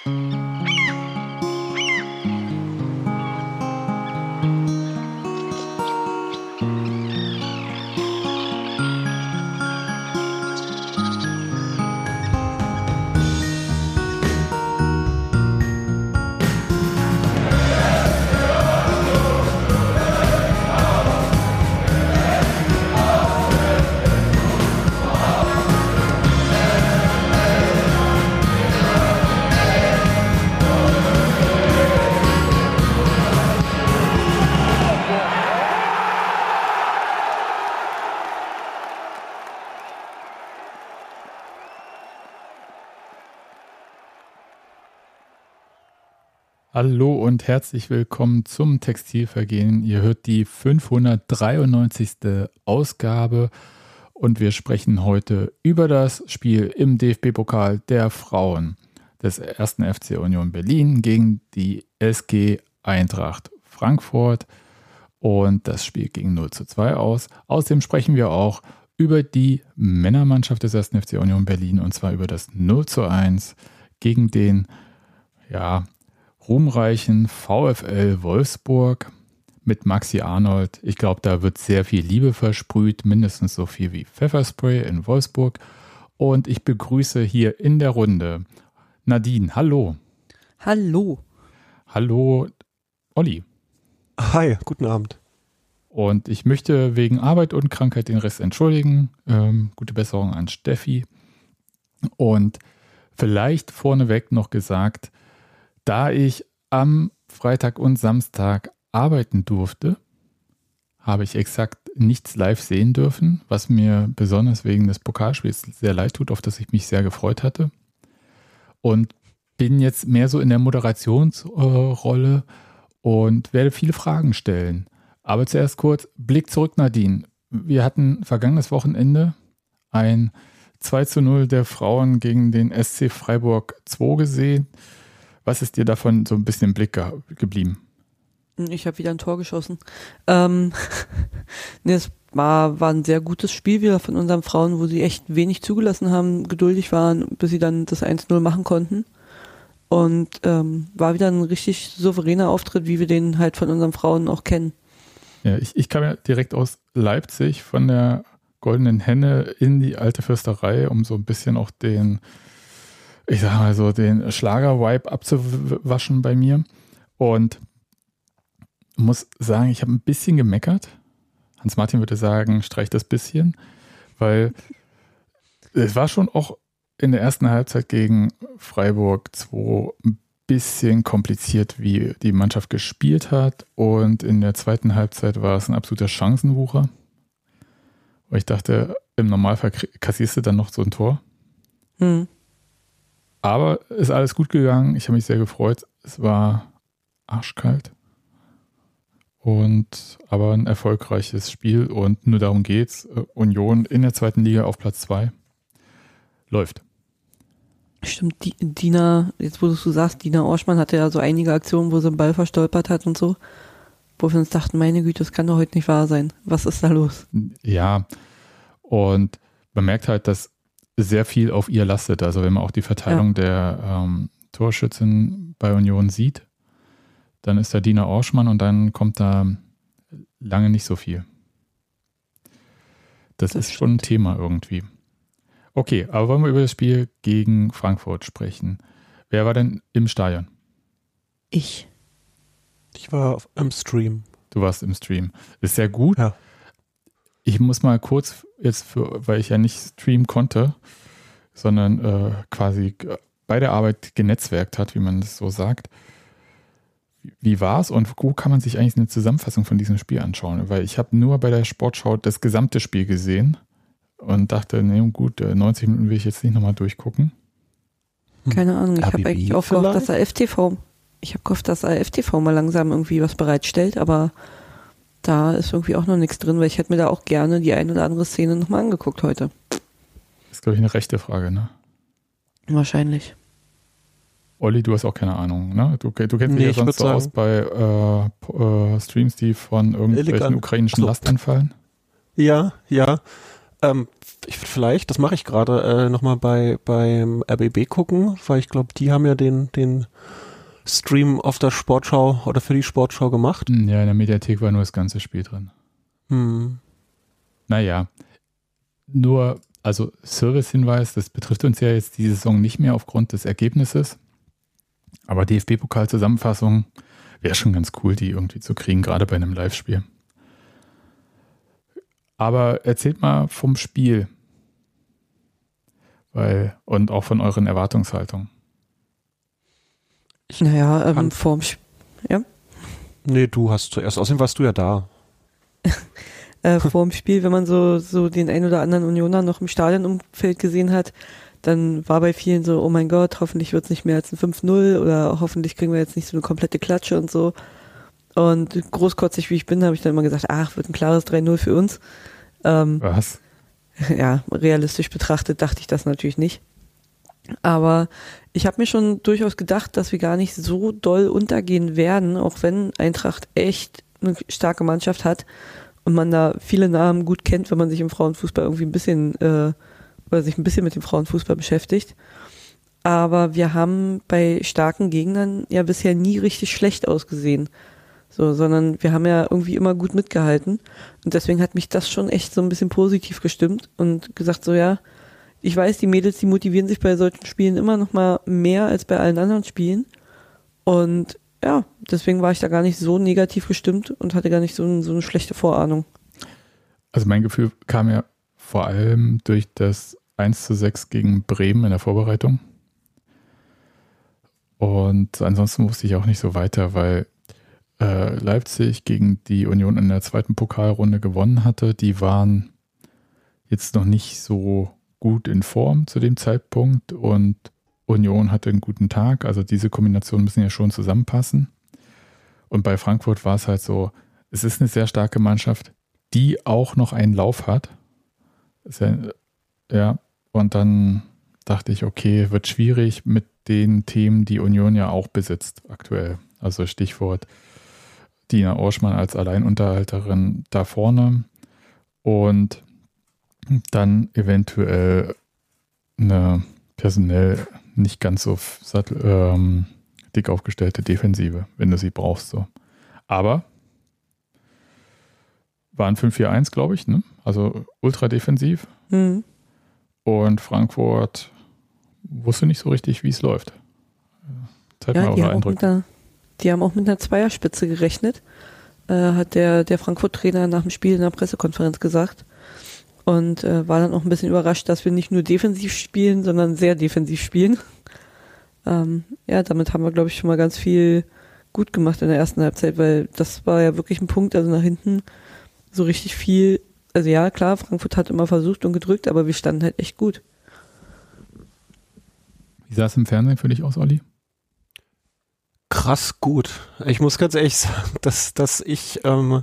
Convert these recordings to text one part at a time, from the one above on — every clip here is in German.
Hallo und herzlich willkommen zum Textilvergehen. Ihr hört die 593. Ausgabe und wir sprechen heute über das Spiel im DFB-Pokal der Frauen des 1. FC Union Berlin gegen die SG Eintracht Frankfurt und das Spiel ging 0:2 aus. Außerdem sprechen wir auch über die Männermannschaft des 1. FC Union Berlin und zwar über das 0:1 gegen den, ruhmreichen VfL Wolfsburg mit Maxi Arnold. Ich glaube, da wird sehr viel Liebe versprüht, mindestens so viel wie Pfefferspray in Wolfsburg. Und ich begrüße hier in der Runde Nadine. Hallo. Hallo. Hallo, Olli. Hi, guten Abend. Und ich möchte wegen Arbeit und Krankheit den Rest entschuldigen. Gute Besserung an Steffi. Und vielleicht vorneweg noch gesagt, da ich am Freitag und Samstag arbeiten durfte, habe ich exakt nichts live sehen dürfen, was mir besonders wegen des Pokalspiels sehr leid tut, auf das ich mich sehr gefreut hatte. Und bin jetzt mehr so in der Moderationsrolle und werde viele Fragen stellen. Aber zuerst kurz, Blick zurück, Nadine. Wir hatten vergangenes Wochenende ein 2:0 der Frauen gegen den SC Freiburg 2 gesehen. Was ist dir davon so ein bisschen im Blick geblieben? Ich habe wieder ein Tor geschossen. Es war ein sehr gutes Spiel wieder von unseren Frauen, wo sie echt wenig zugelassen haben, geduldig waren, bis sie dann das 1:0 machen konnten. Und war wieder ein richtig souveräner Auftritt, wie wir den halt von unseren Frauen auch kennen. Ja, ich kam ja direkt aus Leipzig von der Goldenen Henne in die alte Fürsterei, um so ein bisschen auch den Schlager-Vibe abzuwaschen bei mir. Und muss sagen, ich habe ein bisschen gemeckert. Hans-Martin würde sagen, streich das bisschen, weil es war schon auch in der ersten Halbzeit gegen Freiburg 2 ein bisschen kompliziert, wie die Mannschaft gespielt hat. Und in der zweiten Halbzeit war es ein absoluter Chancenwucher. Weil ich dachte, im Normalfall kassierst du dann noch so ein Tor. Aber ist alles gut gegangen. Ich habe mich sehr gefreut. Es war arschkalt. Aber ein erfolgreiches Spiel. Und nur darum geht's. Union in der zweiten Liga auf Platz 2. Läuft. Stimmt, Dina, jetzt wo du sagst, Dina Orschmann hatte ja so einige Aktionen, wo sie den Ball verstolpert hat und so. Wo wir uns dachten, meine Güte, das kann doch heute nicht wahr sein. Was ist da los? Ja, und man merkt halt, dass sehr viel auf ihr lastet. Also wenn man auch die Verteilung der Torschützen bei Union sieht, dann ist da Dina Orschmann und dann kommt da lange nicht so viel. Das ist schon ein Thema irgendwie. Okay, aber wollen wir über das Spiel gegen Frankfurt sprechen. Wer war denn im Stadion? Ich. Ich war im Stream. Du warst im Stream. Das ist sehr gut. Ja. Ich muss mal kurz weil ich ja nicht streamen konnte, sondern quasi bei der Arbeit genetzwerkt hat, wie man das so sagt. Wie war es und wo kann man sich eigentlich eine Zusammenfassung von diesem Spiel anschauen? Weil ich habe nur bei der Sportschau das gesamte Spiel gesehen und dachte, nee, gut, 90 Minuten will ich jetzt nicht nochmal durchgucken. Keine Ahnung, ich habe eigentlich auch gehofft, dass AFTV mal langsam irgendwie was bereitstellt, aber da ist irgendwie auch noch nichts drin, weil ich hätte mir da auch gerne die ein oder andere Szene nochmal angeguckt heute. Das ist, glaube ich, eine rechte Frage, ne? Wahrscheinlich. Olli, du hast auch keine Ahnung, ne? Du kennst dich ja sonst so aus bei Streams, die von irgendwelchen ukrainischen Last anfallen. Ja. Vielleicht, das mache ich gerade, nochmal beim RBB gucken, weil ich glaube, die haben ja den Stream auf der Sportschau oder für die Sportschau gemacht. Ja, in der Mediathek war nur das ganze Spiel drin. Naja, nur, also Service-Hinweis, das betrifft uns ja jetzt die Saison nicht mehr aufgrund des Ergebnisses, aber DFB-Pokal-Zusammenfassung wäre schon ganz cool, die irgendwie zu kriegen, gerade bei einem Live-Spiel. Aber erzählt mal vom Spiel und auch von euren Erwartungshaltungen. Vorm Spiel. Ja? Nee, du hast zuerst. Außerdem warst du ja da. Vorm Spiel, wenn man so den ein oder anderen Unioner noch im Stadionumfeld gesehen hat, dann war bei vielen so, oh mein Gott, hoffentlich wird es nicht mehr als ein 5-0 oder hoffentlich kriegen wir jetzt nicht so eine komplette Klatsche und so. Und großkotzig wie ich bin, habe ich dann immer gesagt, wird ein klares 3-0 für uns. Was? Ja, realistisch betrachtet dachte ich das natürlich nicht. Aber ich habe mir schon durchaus gedacht, dass wir gar nicht so doll untergehen werden, auch wenn Eintracht echt eine starke Mannschaft hat und man da viele Namen gut kennt, wenn man sich im Frauenfußball irgendwie ein bisschen oder sich ein bisschen mit dem Frauenfußball beschäftigt. Aber wir haben bei starken Gegnern ja bisher nie richtig schlecht ausgesehen. So, sondern wir haben ja irgendwie immer gut mitgehalten. Und deswegen hat mich das schon echt so ein bisschen positiv gestimmt und gesagt, so ja, ich weiß, die Mädels, die motivieren sich bei solchen Spielen immer noch mal mehr als bei allen anderen Spielen. Und ja, deswegen war ich da gar nicht so negativ gestimmt und hatte gar nicht so eine schlechte Vorahnung. Also mein Gefühl kam ja vor allem durch das 1:6 gegen Bremen in der Vorbereitung. Und ansonsten wusste ich auch nicht so weiter, weil Leipzig gegen die Union in der zweiten Pokalrunde gewonnen hatte. Die waren jetzt noch nicht so gut in Form zu dem Zeitpunkt und Union hatte einen guten Tag. Also diese Kombinationen müssen ja schon zusammenpassen. Und bei Frankfurt war es halt so, es ist eine sehr starke Mannschaft, die auch noch einen Lauf hat. Ja, und dann dachte ich, okay, wird schwierig mit den Themen, die Union ja auch besitzt aktuell. Also Stichwort Dina Orschmann als Alleinunterhalterin da vorne und dann eventuell eine personell nicht ganz so dick aufgestellte Defensive, wenn du sie brauchst. So. Aber waren 5-4-1, glaube ich, ne? Also ultra defensiv. Und Frankfurt wusste nicht so richtig, wie es läuft. Zeig mal eure Eindrücke. Die haben auch mit einer Zweierspitze gerechnet, hat der Frankfurt-Trainer nach dem Spiel in der Pressekonferenz gesagt. Und war dann auch ein bisschen überrascht, dass wir nicht nur defensiv spielen, sondern sehr defensiv spielen. Damit haben wir, glaube ich, schon mal ganz viel gut gemacht in der ersten Halbzeit, weil das war ja wirklich ein Punkt, also nach hinten so richtig viel. Also ja, klar, Frankfurt hat immer versucht und gedrückt, aber wir standen halt echt gut. Wie sah es im Fernsehen für dich aus, Olli? Krass gut. Ich muss ganz ehrlich sagen, dass ich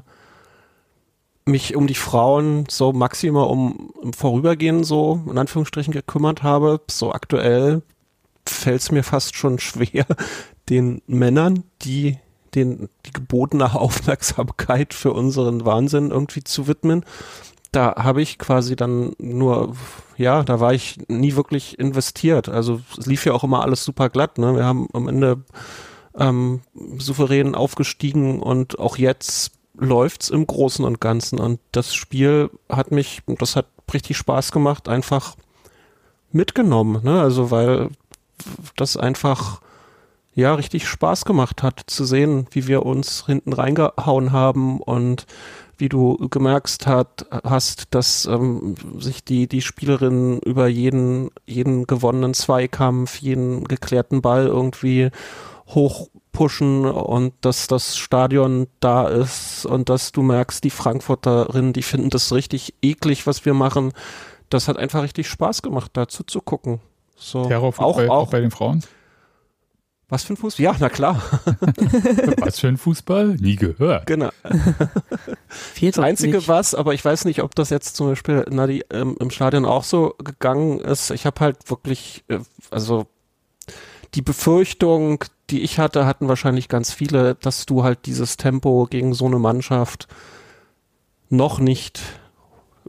mich um die Frauen so maximal im Vorübergehen so in Anführungsstrichen gekümmert habe. So aktuell fällt es mir fast schon schwer, den Männern die gebotene Aufmerksamkeit für unseren Wahnsinn irgendwie zu widmen. Da habe ich quasi dann nur, ja, da war ich nie wirklich investiert. Also es lief ja auch immer alles super glatt, ne? Wir haben am Ende souverän aufgestiegen und auch jetzt läuft's im Großen und Ganzen und das Spiel das hat richtig Spaß gemacht, einfach mitgenommen, ne? Also weil das einfach ja richtig Spaß gemacht hat zu sehen, wie wir uns hinten reingehauen haben und wie du gemerkt hast, dass sich die Spielerinnen über jeden gewonnenen Zweikampf, jeden geklärten Ball irgendwie hochpushen und dass das Stadion da ist und dass du merkst, die Frankfurterinnen, die finden das richtig eklig, was wir machen. Das hat einfach richtig Spaß gemacht, dazu zu gucken. So. Terrorfußball auch bei den Frauen? Was für ein Fußball? Ja, na klar. Was für ein Fußball? Nie gehört. Genau. Das Einzige was, aber ich weiß nicht, ob das jetzt zum Beispiel im Stadion auch so gegangen ist. Ich habe halt wirklich, die Befürchtung, die ich hatte, hatten wahrscheinlich ganz viele, dass du halt dieses Tempo gegen so eine Mannschaft noch nicht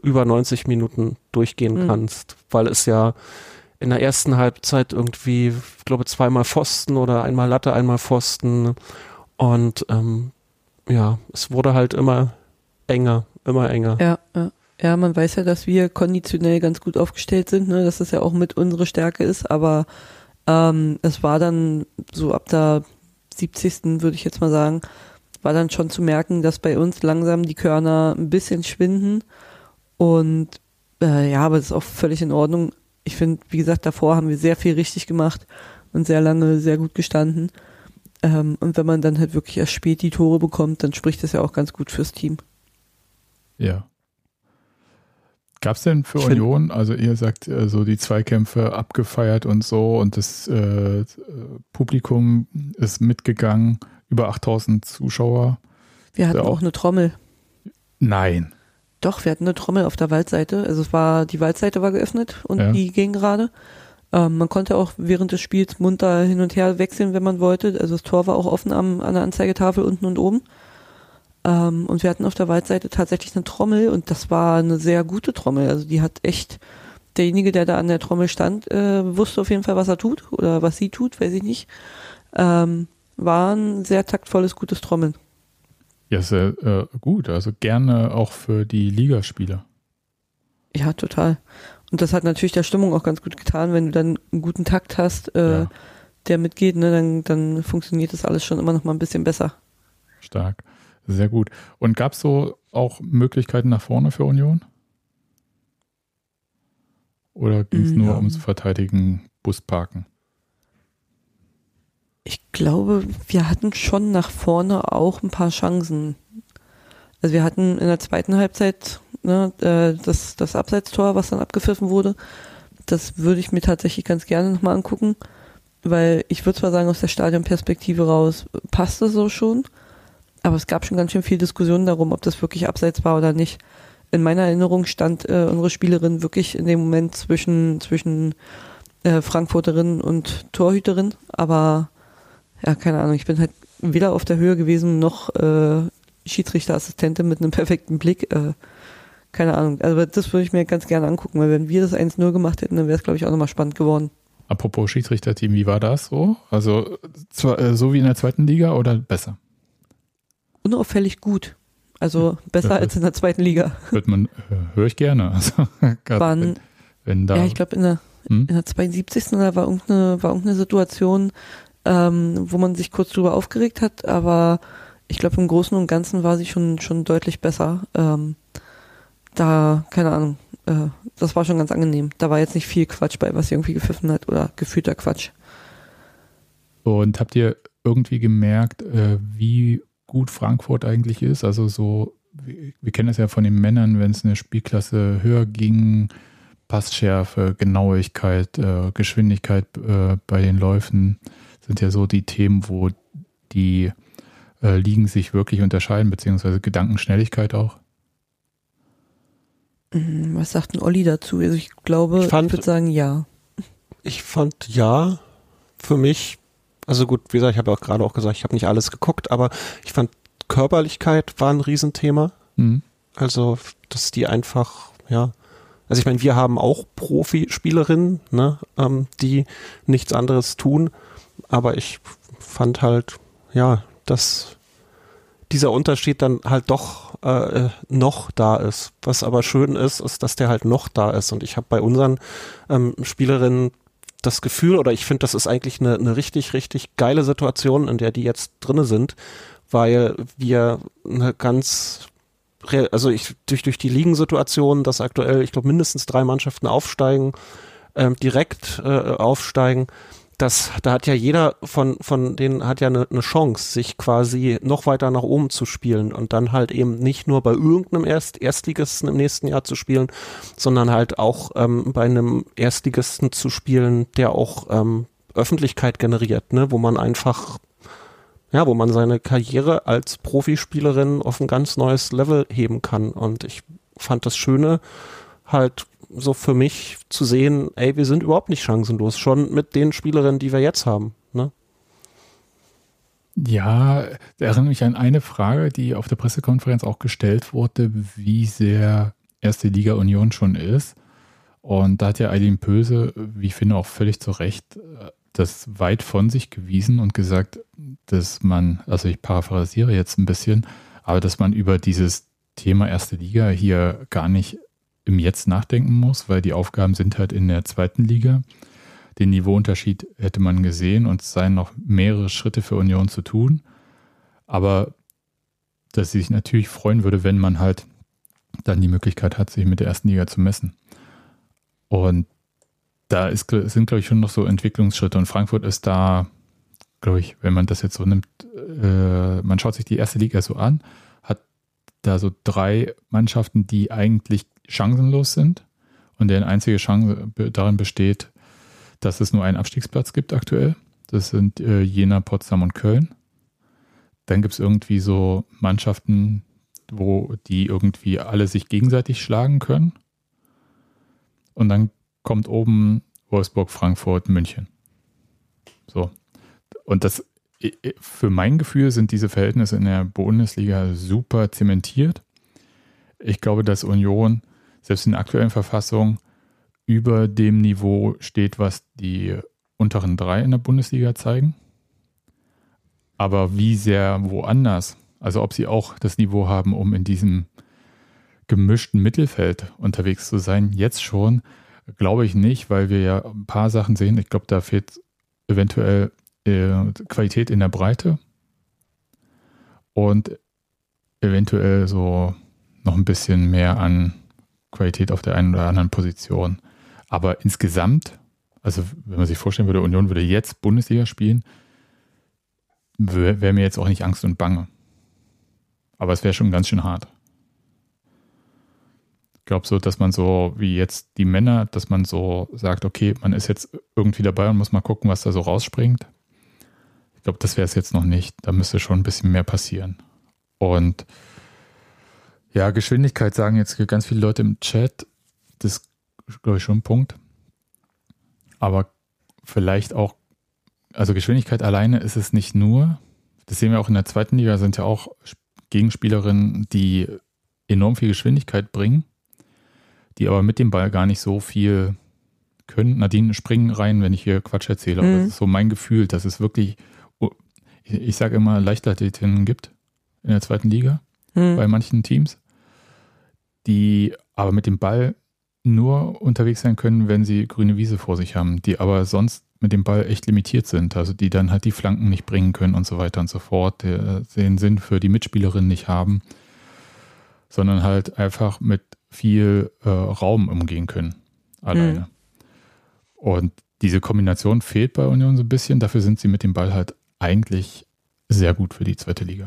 über 90 Minuten durchgehen kannst, weil es ja in der ersten Halbzeit irgendwie, ich glaube, 2-mal Pfosten oder einmal Latte, einmal Pfosten und es wurde halt immer enger. Ja, man weiß ja, dass wir konditionell ganz gut aufgestellt sind, ne? Dass das ja auch mit unsere Stärke ist, aber es war dann so ab der 70. würde ich jetzt mal sagen, war dann schon zu merken, dass bei uns langsam die Körner ein bisschen schwinden und aber das ist auch völlig in Ordnung. Ich finde, wie gesagt, davor haben wir sehr viel richtig gemacht und sehr lange sehr gut gestanden. Und wenn man dann halt wirklich erst spät die Tore bekommt, dann spricht das ja auch ganz gut fürs Team. Ja. Gab es denn für Union, also ihr sagt, so die Zweikämpfe abgefeiert und so und das Publikum ist mitgegangen, über 8000 Zuschauer. Wir hatten auch eine Trommel. Nein. Doch, wir hatten eine Trommel auf der Waldseite. Also die Waldseite war geöffnet und die ging gerade. Man konnte auch während des Spiels munter hin und her wechseln, wenn man wollte. Also das Tor war auch offen an der Anzeigetafel unten und oben. Und wir hatten auf der Waldseite tatsächlich eine Trommel und das war eine sehr gute Trommel. Also die hat echt, derjenige, der da an der Trommel stand, wusste auf jeden Fall, was er tut oder was sie tut, weiß ich nicht. War ein sehr taktvolles, gutes Trommeln. Ja, sehr gut. Also gerne auch für die Ligaspieler. Ja, total. Und das hat natürlich der Stimmung auch ganz gut getan, wenn du dann einen guten Takt hast, der mitgeht, ne, dann funktioniert das alles schon immer noch mal ein bisschen besser. Stark. Sehr gut. Und gab es so auch Möglichkeiten nach vorne für Union? Oder ging es nur ums Verteidigen, Busparken? Ich glaube, wir hatten schon nach vorne auch ein paar Chancen. Also wir hatten in der zweiten Halbzeit das Abseitstor, was dann abgepfiffen wurde. Das würde ich mir tatsächlich ganz gerne nochmal angucken, weil ich würde zwar sagen, aus der Stadionperspektive raus passt das so schon, aber es gab schon ganz schön viel Diskussion darum, ob das wirklich abseits war oder nicht. In meiner Erinnerung stand unsere Spielerin wirklich in dem Moment zwischen Frankfurterin und Torhüterin, aber ja, keine Ahnung, ich bin halt weder auf der Höhe gewesen, noch Schiedsrichterassistentin mit einem perfekten Blick. Keine Ahnung, also das würde ich mir ganz gerne angucken, weil wenn wir das 1-0 gemacht hätten, dann wäre es, glaube ich, auch nochmal spannend geworden. Apropos Schiedsrichterteam, wie war das so? Also so wie in der zweiten Liga oder besser? Unauffällig gut. Also besser als in der zweiten Liga. Höre ich gerne. Also, wenn da, ja, ich glaube in der 72. Da war irgendeine Situation, wo man sich kurz drüber aufgeregt hat, aber ich glaube im Großen und Ganzen war sie schon deutlich besser. Keine Ahnung, das war schon ganz angenehm. Da war jetzt nicht viel Quatsch bei, was sie irgendwie gepfiffen hat oder gefühlter Quatsch. Und habt ihr irgendwie gemerkt, wie gut Frankfurt eigentlich ist? Also so, wir kennen das ja von den Männern, wenn es eine Spielklasse höher ging, Passschärfe, Genauigkeit, Geschwindigkeit bei den Läufen sind ja so die Themen, wo die Ligen sich wirklich unterscheiden, beziehungsweise Gedankenschnelligkeit auch. Was sagt denn Olli dazu? Also ich glaube, ich würde sagen ja. Ich fand ja, für mich, also gut, wie gesagt, ich habe ja auch gerade auch gesagt, ich habe nicht alles geguckt, aber ich fand Körperlichkeit war ein Riesenthema. Also, dass die einfach, also ich meine, wir haben auch Profispielerinnen, ne, die nichts anderes tun, aber ich fand halt, dass dieser Unterschied dann halt doch noch da ist. Was aber schön ist, dass der halt noch da ist. Und ich habe bei unseren Spielerinnen das Gefühl, oder ich finde, das ist eigentlich eine richtig, richtig geile Situation, in der die jetzt drinne sind, weil wir eine ganz, also durch die Ligensituation, dass aktuell, ich glaube, mindestens 3 Mannschaften aufsteigen, direkt aufsteigen, da hat ja jeder von denen hat ja eine Chance, sich quasi noch weiter nach oben zu spielen und dann halt eben nicht nur bei irgendeinem Erstligisten im nächsten Jahr zu spielen, sondern halt auch bei einem Erstligisten zu spielen, der auch Öffentlichkeit generiert, ne, wo man einfach, wo man seine Karriere als Profispielerin auf ein ganz neues Level heben kann. Und ich fand das Schöne halt so für mich zu sehen, ey, wir sind überhaupt nicht chancenlos, schon mit den Spielerinnen, die wir jetzt haben. Ne? Ja, erinnere mich an eine Frage, die auf der Pressekonferenz auch gestellt wurde, wie sehr erste Liga Union schon ist. Und da hat ja Aylin Pöse, wie ich finde, auch völlig zu Recht das weit von sich gewiesen und gesagt, dass man, also ich paraphrasiere jetzt ein bisschen, aber dass man über dieses Thema erste Liga hier gar nicht im Jetzt nachdenken muss, weil die Aufgaben sind halt in der zweiten Liga. Den Niveauunterschied hätte man gesehen und es seien noch mehrere Schritte für Union zu tun. Aber dass sie sich natürlich freuen würde, wenn man halt dann die Möglichkeit hat, sich mit der ersten Liga zu messen. Und da sind, glaube ich, schon noch so Entwicklungsschritte. Und Frankfurt ist da, glaube ich, wenn man das jetzt so nimmt, man schaut sich die erste Liga so an, hat da so 3 Mannschaften, die eigentlich chancenlos sind und deren einzige Chance darin besteht, dass es nur einen Abstiegsplatz gibt aktuell. Das sind Jena, Potsdam und Köln. Dann gibt es irgendwie so Mannschaften, wo die irgendwie alle sich gegenseitig schlagen können. Und dann kommt oben Wolfsburg, Frankfurt, München. So. Und das, für mein Gefühl sind diese Verhältnisse in der Bundesliga super zementiert. Ich glaube, dass Union selbst in der aktuellen Verfassung über dem Niveau steht, was die unteren 3 in der Bundesliga zeigen. Aber wie sehr woanders, also ob sie auch das Niveau haben, um in diesem gemischten Mittelfeld unterwegs zu sein, jetzt schon, glaube ich nicht, weil wir ja ein paar Sachen sehen. Ich glaube, da fehlt eventuell Qualität in der Breite und eventuell so noch ein bisschen mehr an Qualität auf der einen oder anderen Position. Aber insgesamt, also wenn man sich vorstellen würde, Union würde jetzt Bundesliga spielen, wäre mir jetzt auch nicht Angst und Bange. Aber es wäre schon ganz schön hart. Ich glaube so, dass man so wie jetzt die Männer, dass man so sagt, okay, man ist jetzt irgendwie dabei und muss mal gucken, was da so rausspringt. Ich glaube, das wäre es jetzt noch nicht. Da müsste schon ein bisschen mehr passieren. Und ja, Geschwindigkeit sagen jetzt ganz viele Leute im Chat. Das ist, glaube ich, schon ein Punkt. Aber vielleicht auch, also Geschwindigkeit alleine ist es nicht nur. Das sehen wir auch in der zweiten Liga, sind ja auch Gegenspielerinnen, die enorm viel Geschwindigkeit bringen, die aber mit dem Ball gar nicht so viel können. Nadine, springen rein, wenn ich hier Quatsch erzähle. Aber das ist so mein Gefühl, dass es wirklich, ich sage immer, Leichtathletinnen gibt in der zweiten Liga bei manchen Teams, die aber mit dem Ball nur unterwegs sein können, wenn sie grüne Wiese vor sich haben, die aber sonst mit dem Ball echt limitiert sind, also die dann halt die Flanken nicht bringen können und so weiter und so fort, den Sinn für die Mitspielerin nicht haben, sondern halt einfach mit viel Raum umgehen können, alleine. Und diese Kombination fehlt bei Union so ein bisschen, dafür sind sie mit dem Ball halt eigentlich sehr gut für die zweite Liga.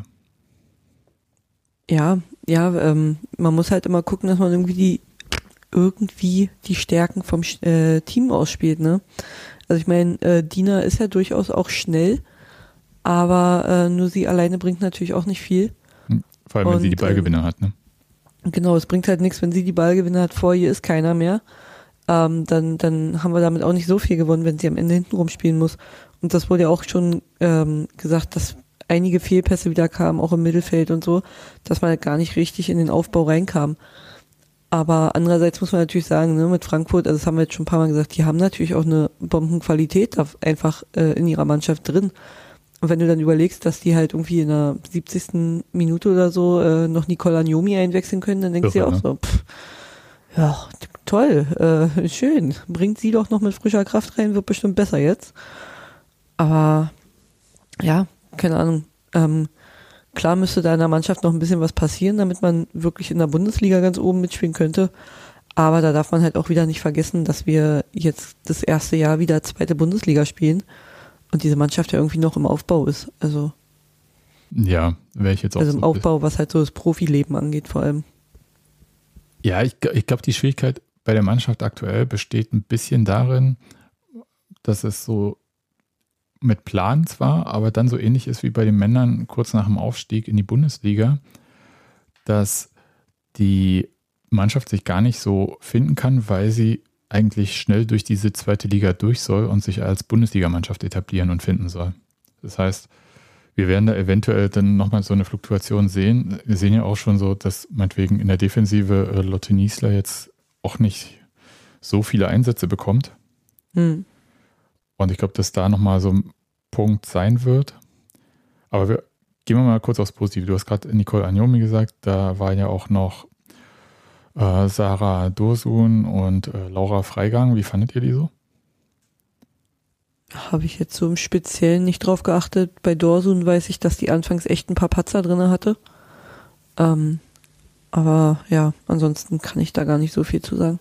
Ja, man muss halt immer gucken, dass man irgendwie die Stärken vom Team ausspielt, ne? Also ich meine, Dina ist ja durchaus auch schnell, aber nur sie alleine bringt natürlich auch nicht viel. Vor allem, wenn sie die Ballgewinne hat, ne? Genau, es bringt halt nichts, wenn sie die Ballgewinne hat, vor ihr ist keiner mehr. Dann haben wir damit auch nicht so viel gewonnen, wenn sie am Ende hintenrum spielen muss. Und das wurde ja auch schon gesagt, dass einige Fehlpässe wieder kamen, auch im Mittelfeld und so, dass man halt gar nicht richtig in den Aufbau reinkam. Aber andererseits muss man natürlich sagen, ne, mit Frankfurt, also das haben wir jetzt schon ein paar Mal gesagt, die haben natürlich auch eine Bombenqualität einfach in ihrer Mannschaft drin. Und wenn du dann überlegst, dass die halt irgendwie in der 70. Minute oder so noch Nicole Agnomi einwechseln können, dann denkst du ja auch so, ja, toll, schön, bringt sie doch noch mit frischer Kraft rein, wird bestimmt besser jetzt. Aber ja, keine Ahnung, klar müsste da in der Mannschaft noch ein bisschen was passieren, damit man wirklich in der Bundesliga ganz oben mitspielen könnte. Aber da darf man halt auch wieder nicht vergessen, dass wir jetzt das erste Jahr wieder zweite Bundesliga spielen und diese Mannschaft ja irgendwie noch im Aufbau ist. Also ja, wäre ich jetzt auch also so im Aufbau, was halt so das Profileben angeht vor allem. Ja, ich glaube, die Schwierigkeit bei der Mannschaft aktuell besteht ein bisschen darin, dass es so mit Plan zwar, aber dann so ähnlich ist wie bei den Männern kurz nach dem Aufstieg in die Bundesliga, dass die Mannschaft sich gar nicht so finden kann, weil sie eigentlich schnell durch diese zweite Liga durch soll und sich als Bundesligamannschaft etablieren und finden soll. Das heißt, wir werden da eventuell dann nochmal so eine Fluktuation sehen. Wir sehen ja auch schon so, dass meinetwegen in der Defensive Lotte Niesler jetzt auch nicht so viele Einsätze bekommt. Und ich glaube, dass da nochmal so ein Punkt sein wird. Aber gehen wir mal kurz aufs Positive. Du hast gerade Nicole Agnomi gesagt, da war ja auch noch Sarah Dursun und Laura Freigang. Wie fandet ihr die so? Habe ich jetzt so im Speziellen nicht drauf geachtet. Bei Dorsun weiß ich, dass die anfangs echt ein paar Patzer drin hatte. Aber ja, ansonsten kann ich da gar nicht so viel zu sagen.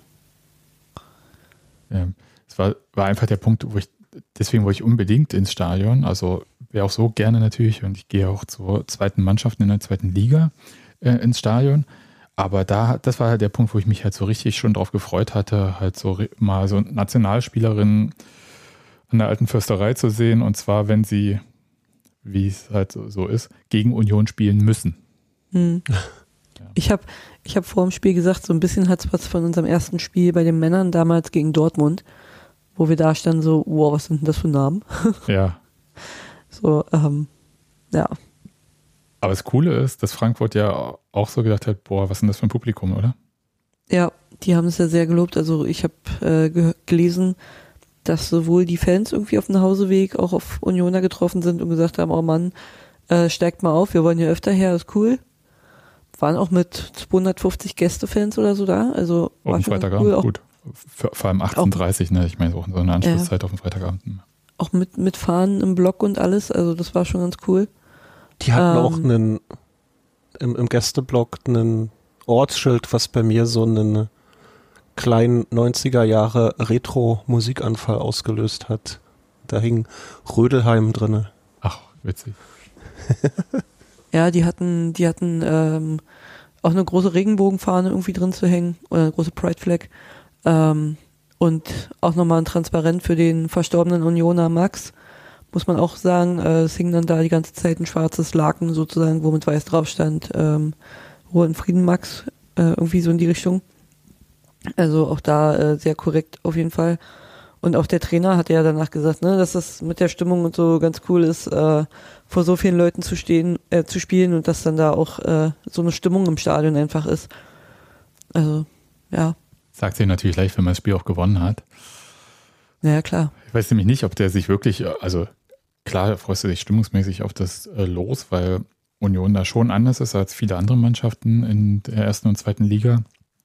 Ja, es war einfach der Punkt, deswegen wollte ich unbedingt ins Stadion. Also wäre auch so gerne natürlich und ich gehe auch zur zweiten Mannschaft in der zweiten Liga ins Stadion. Aber das war halt der Punkt, wo ich mich halt so richtig schon drauf gefreut hatte, halt so mal so Nationalspielerinnen an der alten Försterei zu sehen. Und zwar, wenn sie, wie es halt so ist, gegen Union spielen müssen. Ja. Ich hab vor dem Spiel gesagt, so ein bisschen hat es was von unserem ersten Spiel bei den Männern damals gegen Dortmund, wo wir da standen so, wow, was sind denn das für Namen? Ja. So, ja. Aber das Coole ist, dass Frankfurt ja auch so gedacht hat, boah, was ist denn das für ein Publikum, oder? Ja, die haben es ja sehr gelobt. Also ich habe gelesen, dass sowohl die Fans irgendwie auf dem Nachhauseweg auch auf Unioner getroffen sind und gesagt haben, oh Mann, steigt mal auf, wir wollen ja öfter her, ist cool. Waren auch mit 250 Gästefans oder so da. Also auf dem Freitagabend, cool, gut. Vor allem 18:30, ne? Ich meine, so eine Anschlusszeit auf dem Freitagabend. Auch mit Fahnen im Block und alles, also das war schon ganz cool. Die hatten auch im Gästeblock ein Ortsschild, was bei mir so einen kleinen 90er Jahre Retro-Musikanfall ausgelöst hat. Da hing Rödelheim drinne. Ach, witzig. Ja, die hatten auch eine große Regenbogenfahne irgendwie drin zu hängen oder eine große Pride Flag und auch nochmal ein Transparent für den verstorbenen Unioner Max. Muss man auch sagen, es hing dann da die ganze Zeit ein schwarzes Laken sozusagen, wo mit weiß drauf stand, Ruhe in Frieden Max, irgendwie so in die Richtung. Also auch da sehr korrekt auf jeden Fall. Und auch der Trainer hat ja danach gesagt, ne, dass das mit der Stimmung und so ganz cool ist, vor so vielen Leuten zu spielen und dass dann da auch so eine Stimmung im Stadion einfach ist. Also, ja. Sagt sie natürlich leicht, wenn man das Spiel auch gewonnen hat. Ja, klar. Ich weiß nämlich nicht, ob der sich wirklich, also klar freust du dich stimmungsmäßig auf das Los, weil Union da schon anders ist als viele andere Mannschaften in der ersten und zweiten Liga.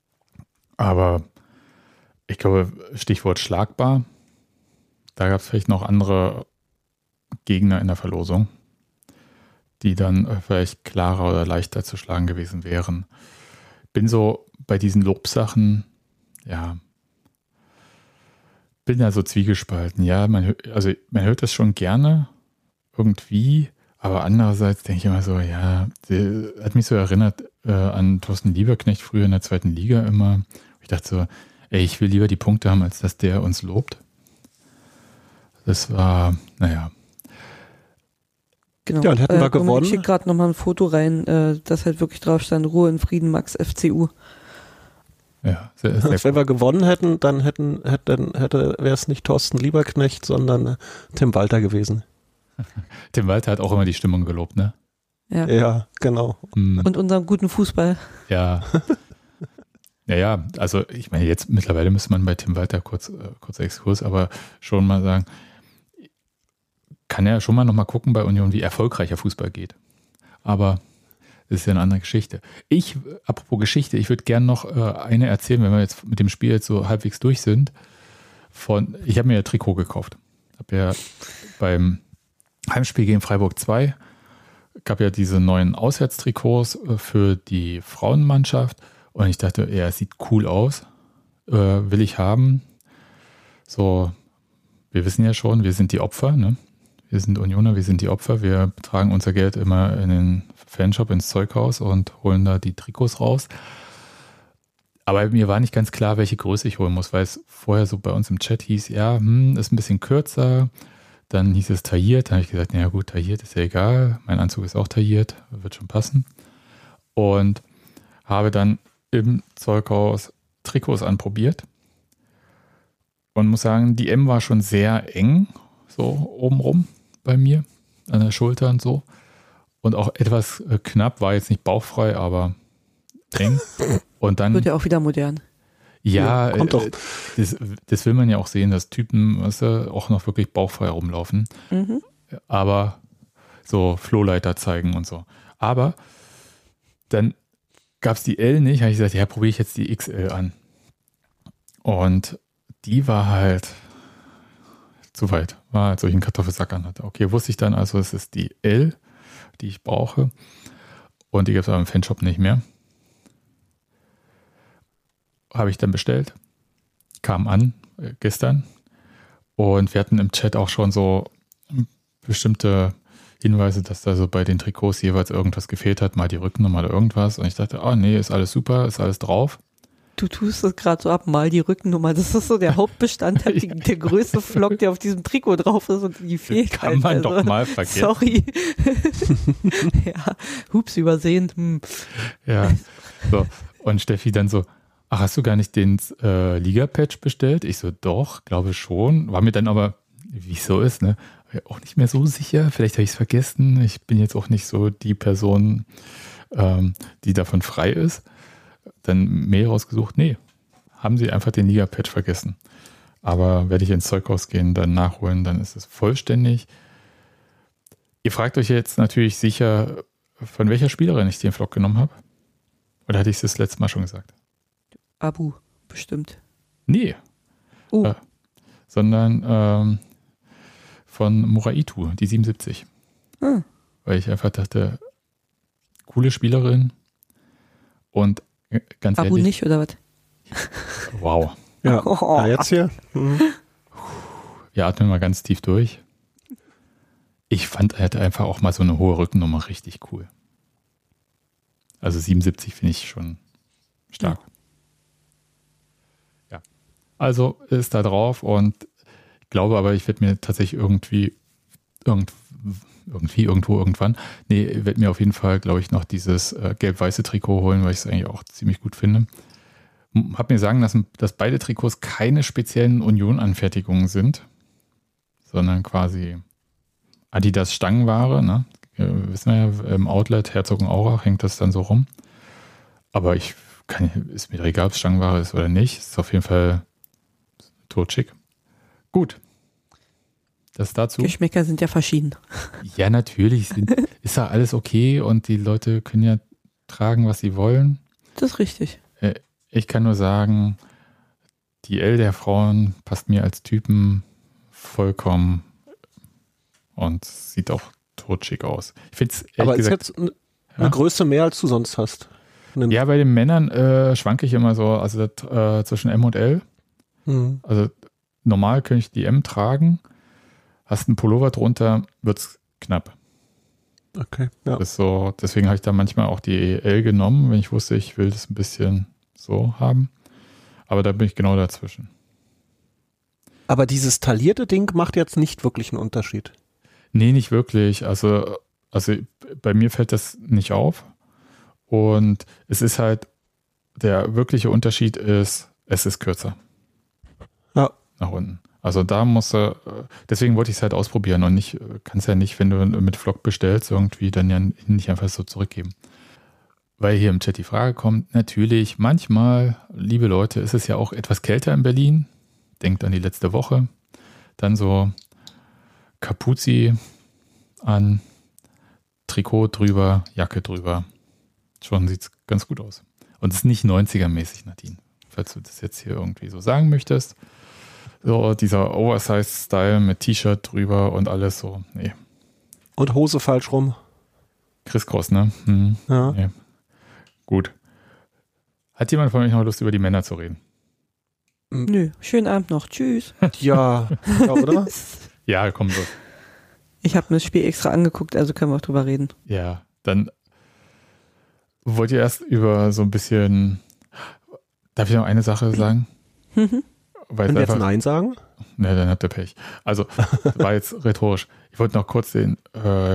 Aber ich glaube, Stichwort schlagbar, da gab es vielleicht noch andere Gegner in der Verlosung, die dann vielleicht klarer oder leichter zu schlagen gewesen wären. Bin so bei diesen Lobsachen, ja, bin da so zwiegespalten. Ja, man hört das schon gerne irgendwie, aber andererseits denke ich immer so, ja, hat mich so erinnert an Thorsten Lieberknecht früher in der zweiten Liga immer. Ich dachte so, ey, ich will lieber die Punkte haben, als dass der uns lobt. Das war, naja. Genau. Ja, und hätten wir gewonnen. Ich schicke gerade nochmal ein Foto rein, das halt wirklich drauf stand, Ruhe in Frieden, Max FCU. Ja, sehr wenn wir gewonnen hätten, dann wäre es nicht Thorsten Lieberknecht, sondern Tim Walter gewesen. Tim Walter hat auch immer die Stimmung gelobt, ne? Ja, genau. Und unseren guten Fußball. Ja. Ja, also ich meine, jetzt mittlerweile müsste man bei Tim Walter kurzer Exkurs, aber schon mal sagen, kann ja schon mal nochmal gucken bei Union, wie erfolgreicher Fußball geht. Aber das ist ja eine andere Geschichte. Apropos Geschichte, ich würde gerne noch eine erzählen, wenn wir jetzt mit dem Spiel jetzt so halbwegs durch sind. Ich habe mir ein Trikot gekauft. Habe ja beim Heimspiel gegen Freiburg 2 gab ja diese neuen Auswärtstrikots für die Frauenmannschaft und ich dachte, ja, es sieht cool aus, will ich haben. So, wir wissen ja schon, wir sind die Opfer, ne? Wir sind Unioner, wir sind die Opfer. Wir tragen unser Geld immer in den Fanshop, ins Zeughaus und holen da die Trikots raus. Aber mir war nicht ganz klar, welche Größe ich holen muss, weil es vorher so bei uns im Chat hieß, ja, ist ein bisschen kürzer. Dann hieß es tailliert. Dann habe ich gesagt, naja gut, tailliert ist ja egal. Mein Anzug ist auch tailliert, wird schon passen. Und habe dann im Zeughaus Trikots anprobiert. Und muss sagen, die M war schon sehr eng, so obenrum bei mir, an der Schulter und so. und auch etwas knapp, war jetzt nicht bauchfrei, aber eng. Und dann Wird ja auch wieder modern. ja, kommt doch. das will man ja auch sehen, dass Typen auch noch wirklich bauchfrei rumlaufen. Mhm. Aber so Flohleiter zeigen und so. Aber dann gab es die L nicht, habe ich gesagt, ja, probiere ich jetzt die XL an. Und die war halt zu weit, war als ich einen Kartoffelsack an hatte. Okay, wusste ich dann also, es ist die L, die ich brauche. Und die gibt es aber im Fanshop nicht mehr. Habe ich dann bestellt, kam an gestern. Und wir hatten im Chat auch schon so bestimmte Hinweise, dass da so bei den Trikots jeweils irgendwas gefehlt hat, mal die Rückennummer oder irgendwas. Und ich dachte, oh nee, ist alles super, ist alles drauf. Du tust das gerade so ab, mal die Rückennummer. Das ist so der Hauptbestandteil, der größte Flock, der auf diesem Trikot drauf ist und die fehlt Kann halt. man doch mal vergessen. Sorry. Ja, hups, übersehen. Ja, so. Und Steffi dann so, ach, hast du gar nicht den Liga-Patch bestellt? Ich so, doch, glaube schon. War mir dann aber, wie es so ist, ne, auch nicht mehr so sicher. Vielleicht habe ich es vergessen. Ich bin jetzt auch nicht so die Person, die davon frei ist. Dann Mail rausgesucht. Nee, haben sie einfach den Liga-Patch vergessen. Aber werde ich ins Zeughaus gehen, dann nachholen, dann ist es vollständig. Ihr fragt euch jetzt natürlich sicher, von welcher Spielerin ich den Vlog genommen habe. Oder hatte ich es das letzte Mal schon gesagt? Abu, bestimmt. Nee. Sondern von Muraitu, die 77. Hm. Weil ich einfach dachte, coole Spielerin und ganz Abu ehrlich. nicht, oder was? Wow. Ja, ja jetzt hier. Mhm. Wir atmen mal ganz tief durch. Ich fand halt einfach auch mal so eine hohe Rückennummer richtig cool. Also 77 finde ich schon stark. Ja. Also ist da drauf und ich glaube aber, ich werde mir tatsächlich irgendwann, ich werde mir auf jeden Fall, glaube ich, noch dieses gelb-weiße Trikot holen, weil ich es eigentlich auch ziemlich gut finde. Hab mir sagen lassen, dass beide Trikots keine speziellen Union-Anfertigungen sind, sondern quasi Adidas Stangenware, ne? Wissen wir ja, im Outlet Herzogenaurach hängt das dann so rum. Aber ist mir egal, ob es Stangenware ist oder nicht. Ist auf jeden Fall totschick. Gut. Das dazu. Geschmäcker sind ja verschieden. Ja, natürlich. Ist ja alles okay und die Leute können ja tragen, was sie wollen. Das ist richtig. Ich kann nur sagen, die L der Frauen passt mir als Typen vollkommen und sieht auch totschick aus. Ich finde es Aber ist jetzt eine Größe mehr, als du sonst hast? Ja, bei den Männern schwanke ich immer so, also zwischen M und L. Mhm. Also normal könnte ich die M tragen. Hast einen Pullover drunter, wird es knapp. Okay, ja. Das ist so, deswegen habe ich da manchmal auch die L genommen, wenn ich wusste, ich will das ein bisschen so haben. Aber da bin ich genau dazwischen. Aber dieses taillierte Ding macht jetzt nicht wirklich einen Unterschied. Nee, nicht wirklich. Also bei mir fällt das nicht auf. Und es ist halt, der wirkliche Unterschied ist, es ist kürzer. Ja. Nach unten. Also da deswegen wollte ich es halt ausprobieren und kannst ja nicht, wenn du mit Vlog bestellst, irgendwie dann ja nicht einfach so zurückgeben. Weil hier im Chat die Frage kommt, natürlich, manchmal, liebe Leute, ist es ja auch etwas kälter in Berlin. Denkt an die letzte Woche. Dann so Kapuzi an, Trikot drüber, Jacke drüber. Schon sieht es ganz gut aus. Und es ist nicht 90er-mäßig, Nadine, falls du das jetzt hier irgendwie so sagen möchtest. So dieser Oversize-Style mit T-Shirt drüber und alles so. Nee. Und Hose falsch rum. Crisscross, ne? Ja. Nee. Gut. Hat jemand von euch noch Lust, über die Männer zu reden? Nö, schönen Abend noch. Tschüss. Ja, oder? Ja, komm los. Ich habe mir das Spiel extra angeguckt, also können wir auch drüber reden. Ja, dann wollt ihr erst über so ein bisschen, darf ich noch eine Sache sagen? Weil Wenn wir jetzt Nein sagen? Ne, dann habt ihr Pech. Also, war jetzt rhetorisch. Ich wollte noch kurz den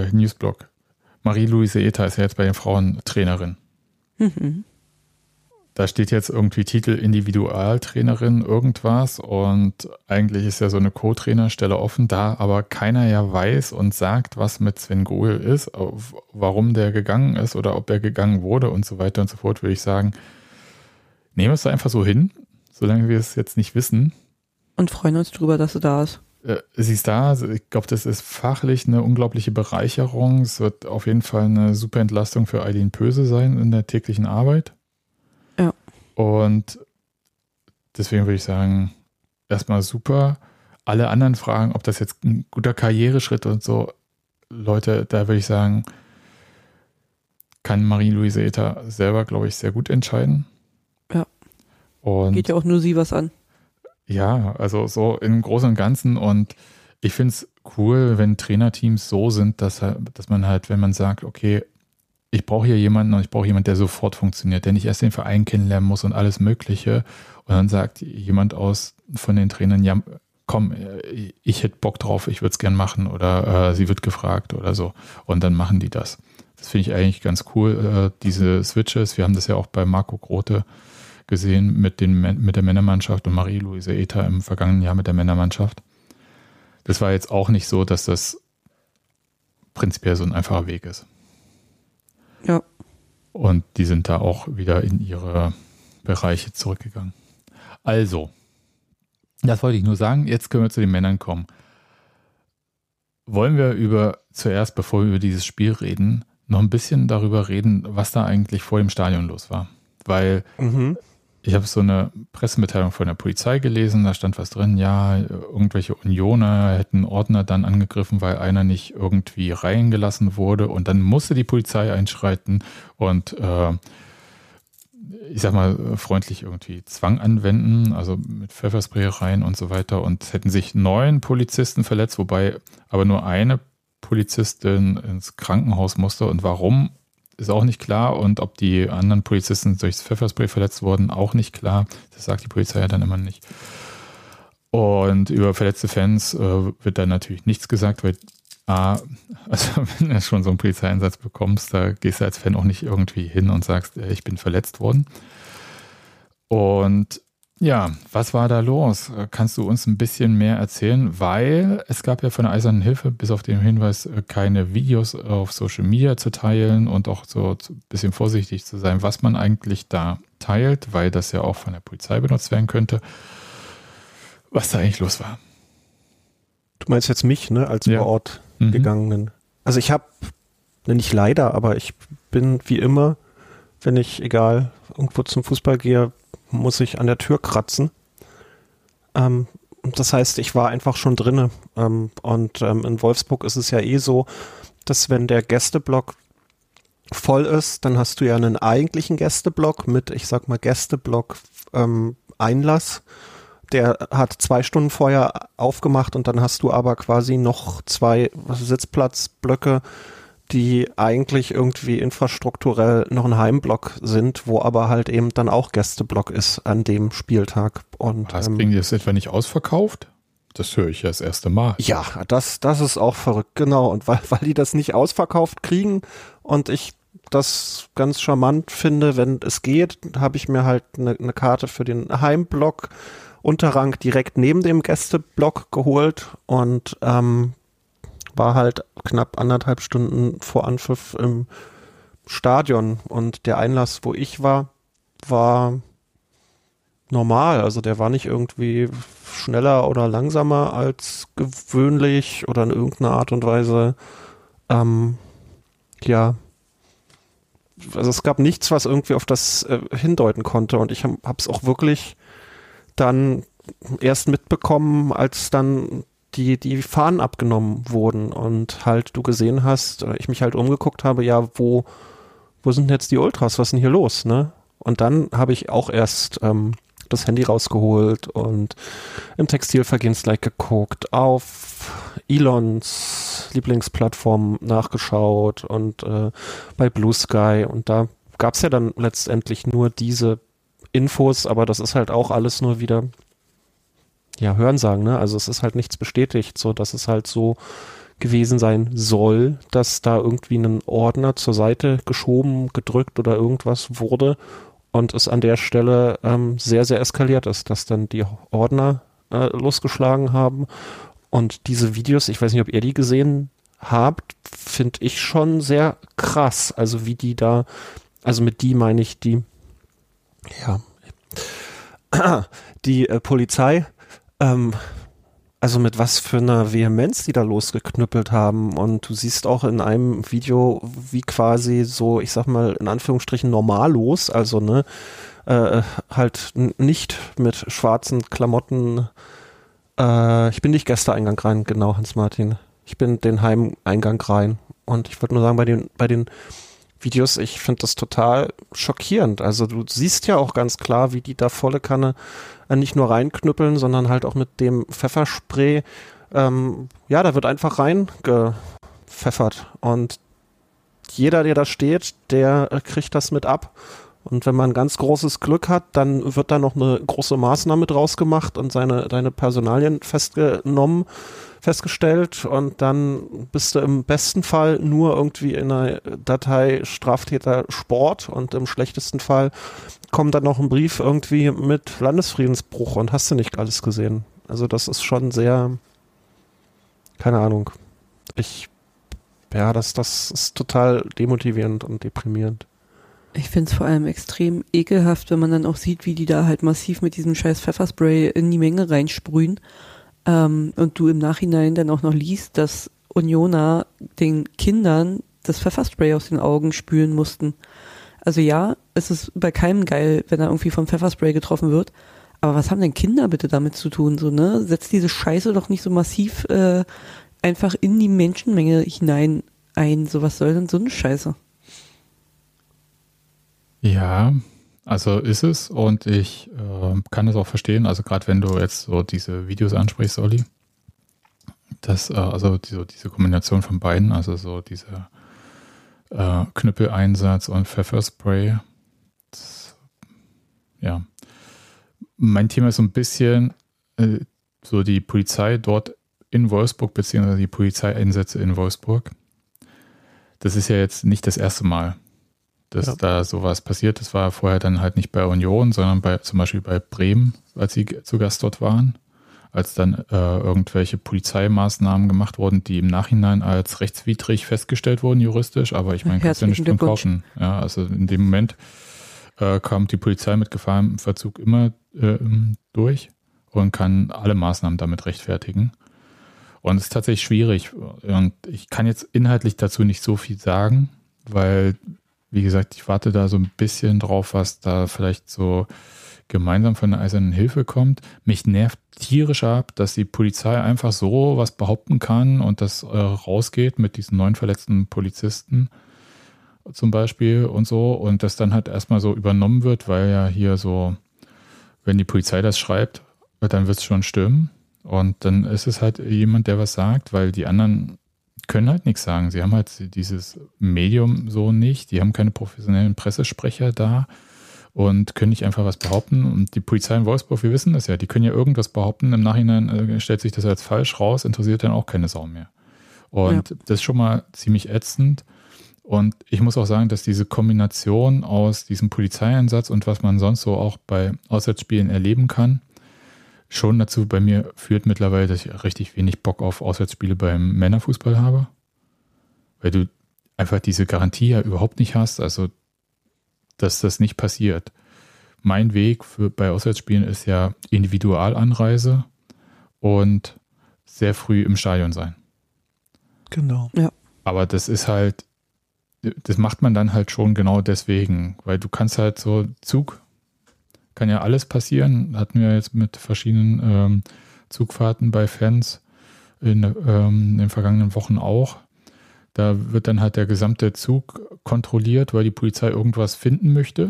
Newsblog. Marie-Louise Eta ist ja jetzt bei den Frauen Trainerin. da steht jetzt irgendwie Titel Individualtrainerin irgendwas und eigentlich ist ja so eine Co-Trainerstelle offen, da aber keiner ja weiß und sagt, was mit Sven Gohl ist, warum der gegangen ist oder ob er gegangen wurde und so weiter und so fort, würde ich sagen, nehmen wir es einfach so hin, solange wir es jetzt nicht wissen. Und freuen uns drüber, dass du da bist. Sie ist da, also ich glaube, das ist fachlich eine unglaubliche Bereicherung. Es wird auf jeden Fall eine super Entlastung für Aylin Pöse sein in der täglichen Arbeit. Ja. Und deswegen würde ich sagen, erstmal super. Alle anderen Fragen, ob das jetzt ein guter Karriereschritt und so, Leute, da würde ich sagen, kann Marie-Louise Ether selber, glaube ich, sehr gut entscheiden. Ja. Und geht ja auch nur sie was an. ja, also so im Großen und Ganzen und ich finde es cool, wenn Trainerteams so sind, dass man halt, wenn man sagt, okay, ich brauche hier jemanden und ich brauche jemanden, der sofort funktioniert, der nicht erst den Verein kennenlernen muss und alles Mögliche und dann sagt jemand von den Trainern, ja, komm, ich hätte Bock drauf, ich würde es gern machen oder sie wird gefragt oder so und dann machen die das. Das finde ich eigentlich ganz cool, diese Switches, wir haben das ja auch bei Marco Grote gesehen mit der Männermannschaft und Marie-Louise Ether im vergangenen Jahr mit der Männermannschaft. Das war jetzt auch nicht so, dass das prinzipiell so ein einfacher Weg ist. Ja. Und die sind da auch wieder in ihre Bereiche zurückgegangen. Also, das wollte ich nur sagen. Jetzt können wir zu den Männern kommen. Wollen wir zuerst, bevor wir über dieses Spiel reden, noch ein bisschen darüber reden, was da eigentlich vor dem Stadion los war? Weil ich habe so eine Pressemitteilung von der Polizei gelesen, da stand was drin, ja, irgendwelche Unioner hätten Ordner dann angegriffen, weil einer nicht irgendwie reingelassen wurde und dann musste die Polizei einschreiten und ich sag mal freundlich irgendwie Zwang anwenden, also mit Pfefferspray rein und so weiter und es hätten sich 9 Polizisten verletzt, wobei aber nur eine Polizistin ins Krankenhaus musste und warum ist auch nicht klar und ob die anderen Polizisten durchs Pfefferspray verletzt wurden, auch nicht klar. Das sagt die Polizei ja dann immer nicht. Und über verletzte Fans wird dann natürlich nichts gesagt, weil also wenn du schon so einen Polizeieinsatz bekommst, da gehst du als Fan auch nicht irgendwie hin und sagst, ich bin verletzt worden. Und ja, was war da los? Kannst du uns ein bisschen mehr erzählen? Weil es gab ja von der Eisernen Hilfe bis auf den Hinweis, keine Videos auf Social Media zu teilen und auch so ein bisschen vorsichtig zu sein, was man eigentlich da teilt, weil das ja auch von der Polizei benutzt werden könnte. Was da eigentlich los war? Du meinst jetzt mich, ne, als vor Ort gegangenen. Also ich habe, nicht leider, aber ich bin wie immer, wenn ich, egal, irgendwo zum Fußball gehe, muss ich an der Tür kratzen. Das heißt, ich war einfach schon drinne. Und in Wolfsburg ist es ja so, dass wenn der Gästeblock voll ist, dann hast du ja einen eigentlichen Gästeblock mit, ich sag mal, Gästeblock Einlass. Der hat 2 Stunden vorher aufgemacht und dann hast du aber quasi noch 2 Sitzplatzblöcke, die eigentlich irgendwie infrastrukturell noch ein Heimblock sind, wo aber halt eben dann auch Gästeblock ist an dem Spieltag. Und kriegen die das etwa nicht ausverkauft? Das höre ich ja das erste Mal. Ja, das ist auch verrückt, genau. Und weil die das nicht ausverkauft kriegen und ich das ganz charmant finde, wenn es geht, habe ich mir halt eine Karte für den Heimblock Unterrang direkt neben dem Gästeblock geholt und war halt knapp 1,5 Stunden vor Anpfiff im Stadion und der Einlass, wo ich war normal. Also der war nicht irgendwie schneller oder langsamer als gewöhnlich oder in irgendeiner Art und Weise. Ja, also es gab nichts, was irgendwie auf das hindeuten konnte und ich hab's auch wirklich dann erst mitbekommen, als dann die Fahnen abgenommen wurden und halt du gesehen hast, oder ich mich halt umgeguckt habe, ja, wo sind jetzt die Ultras, was ist denn hier los, ne? Und dann habe ich auch erst das Handy rausgeholt und im Textilvergehensgleich geguckt, auf Elons Lieblingsplattform nachgeschaut und bei Blue Sky und da gab es ja dann letztendlich nur diese Infos, aber das ist halt auch alles nur wieder Hörensagen, ne? Also es ist halt nichts bestätigt, so dass es halt so gewesen sein soll, dass da irgendwie ein Ordner zur Seite geschoben, gedrückt oder irgendwas wurde und es an der Stelle sehr, sehr eskaliert ist, dass dann die Ordner losgeschlagen haben. Und diese Videos, ich weiß nicht, ob ihr die gesehen habt, finde ich schon sehr krass. Also wie die da, also mit die meine ich die, ja, die Polizei, also mit was für einer Vehemenz die da losgeknüppelt haben. Und du siehst auch in einem Video, wie quasi so, ich sag mal, in Anführungsstrichen normallos, also ne, halt nicht mit schwarzen Klamotten. Ich bin nicht Gästeeingang rein, genau, Hans-Martin. Ich bin den Heimeingang rein. Und ich würde nur sagen, bei den Videos, ich finde das total schockierend. Also du siehst ja auch ganz klar, wie die da volle Kanne nicht nur reinknüppeln, sondern halt auch mit dem Pfefferspray. Ja, da wird einfach reingepfeffert. Und jeder, der da steht, der kriegt das mit ab. Und wenn man ganz großes Glück hat, dann wird da noch eine große Maßnahme draus gemacht und deine Personalien festgestellt und dann bist du im besten Fall nur irgendwie in einer Datei Straftäter Sport und im schlechtesten Fall kommt dann noch ein Brief irgendwie mit Landesfriedensbruch und hast du nicht alles gesehen. Also das ist schon sehr, keine Ahnung. Das ist total demotivierend und deprimierend. Ich finde es vor allem extrem ekelhaft, wenn man dann auch sieht, wie die da halt massiv mit diesem scheiß Pfefferspray in die Menge reinsprühen. Und du im Nachhinein dann auch noch liest, dass Unioner den Kindern das Pfefferspray aus den Augen spülen mussten. Also ja, es ist bei keinem geil, wenn er irgendwie vom Pfefferspray getroffen wird. Aber was haben denn Kinder bitte damit zu tun? So, ne? Setzt diese Scheiße doch nicht so massiv einfach in die Menschenmenge hinein ein. So, was soll denn so eine Scheiße? Ja, also ist es und ich kann das auch verstehen, also gerade wenn du jetzt so diese Videos ansprichst, Olli, dass also diese Kombination von beiden, also so dieser Knüppeleinsatz und Pfefferspray, ja, mein Thema ist so ein bisschen so die Polizei dort in Wolfsburg, beziehungsweise die Polizeieinsätze in Wolfsburg. Das ist ja jetzt nicht das erste Mal, dass da sowas passiert. Das war vorher dann halt nicht bei Union, sondern zum Beispiel bei Bremen, als sie zu Gast dort waren, als dann irgendwelche Polizeimaßnahmen gemacht wurden, die im Nachhinein als rechtswidrig festgestellt wurden, juristisch, aber ich meine, kannst du nicht drin kaufen. Ja, also in dem Moment kam die Polizei mit Gefahrenverzug immer durch und kann alle Maßnahmen damit rechtfertigen. Und es ist tatsächlich schwierig. Und ich kann jetzt inhaltlich dazu nicht so viel sagen, weil wie gesagt, ich warte da so ein bisschen drauf, was da vielleicht so gemeinsam von der Eisernen Hilfe kommt. Mich nervt tierisch ab, dass die Polizei einfach so was behaupten kann und das rausgeht mit diesen 9 verletzten Polizisten zum Beispiel und so und das dann halt erstmal so übernommen wird, weil ja hier so, wenn die Polizei das schreibt, dann wird es schon stimmen und dann ist es halt jemand, der was sagt, weil die anderen können halt nichts sagen. Sie haben halt dieses Medium so nicht. Die haben keine professionellen Pressesprecher da und können nicht einfach was behaupten. Und die Polizei in Wolfsburg, wir wissen das ja, die können ja irgendwas behaupten. Im Nachhinein stellt sich das als falsch raus, interessiert dann auch keine Sau mehr. Und das ist schon mal ziemlich ätzend. Und ich muss auch sagen, dass diese Kombination aus diesem Polizeieinsatz und was man sonst so auch bei Auswärtsspielen erleben kann, schon dazu bei mir führt mittlerweile, dass ich richtig wenig Bock auf Auswärtsspiele beim Männerfußball habe. Weil du einfach diese Garantie ja überhaupt nicht hast, also dass das nicht passiert. Mein Weg bei Auswärtsspielen ist ja Individualanreise und sehr früh im Stadion sein. Genau. Ja. Aber das ist halt, das macht man dann halt schon genau deswegen, weil du kannst halt so Zug, kann ja alles passieren, hatten wir jetzt mit verschiedenen Zugfahrten bei Fans in den vergangenen Wochen auch. Da wird dann halt der gesamte Zug kontrolliert, weil die Polizei irgendwas finden möchte.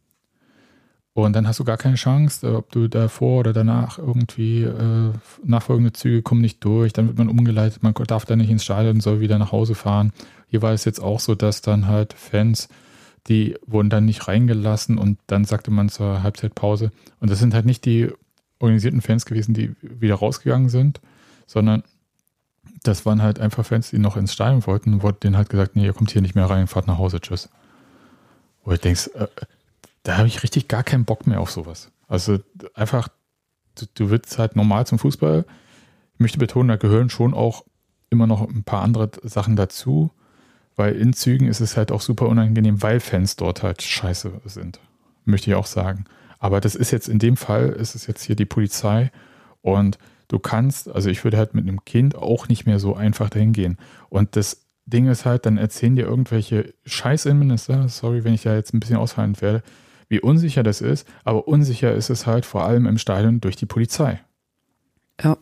Und dann hast du gar keine Chance, ob du davor oder danach irgendwie nachfolgende Züge kommen nicht durch, dann wird man umgeleitet, man darf da nicht ins Stadion, soll wieder nach Hause fahren. Hier war es jetzt auch so, dass dann halt Fans, die wurden dann nicht reingelassen und dann sagte man zur Halbzeitpause. Und das sind halt nicht die organisierten Fans gewesen, die wieder rausgegangen sind, sondern das waren halt einfach Fans, die noch ins Stadion wollten und wurde denen halt gesagt, nee, ihr kommt hier nicht mehr rein, fahrt nach Hause, tschüss. Wo du denkst, da habe ich richtig gar keinen Bock mehr auf sowas. Also einfach, du willst halt normal zum Fußball. Ich möchte betonen, da gehören schon auch immer noch ein paar andere Sachen dazu, weil in Zügen ist es halt auch super unangenehm, weil Fans dort halt scheiße sind. Möchte ich auch sagen. Aber das ist jetzt in dem Fall, ist es jetzt hier die Polizei und du kannst, also ich würde halt mit einem Kind auch nicht mehr so einfach dahin gehen. Und das Ding ist halt, dann erzählen dir irgendwelche Scheiß-Innenminister, sorry, wenn ich da jetzt ein bisschen ausfallend werde, wie unsicher das ist, aber unsicher ist es halt vor allem im Stadion durch die Polizei. Ja.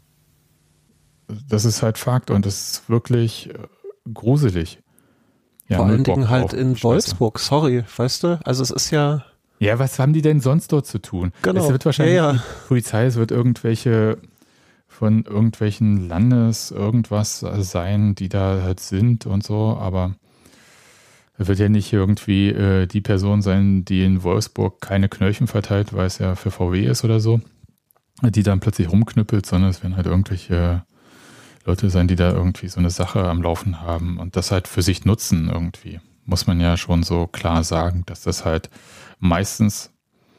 Das ist halt Fakt und das ist wirklich gruselig. Ja, vor allen Dingen halt auf in Scheiße. Wolfsburg, sorry, weißt du? Also es ist ja... Ja, was haben die denn sonst dort zu tun? Genau. Es wird wahrscheinlich die Polizei, es wird irgendwelche von irgendwelchen Landes irgendwas sein, die da halt sind und so, aber es wird ja nicht irgendwie die Person sein, die in Wolfsburg keine Knöllchen verteilt, weil es ja für VW ist oder so, die dann plötzlich rumknüppelt, sondern es werden halt irgendwelche Leute sein, die da irgendwie so eine Sache am Laufen haben und das halt für sich nutzen irgendwie. Muss man ja schon so klar sagen, dass das halt meistens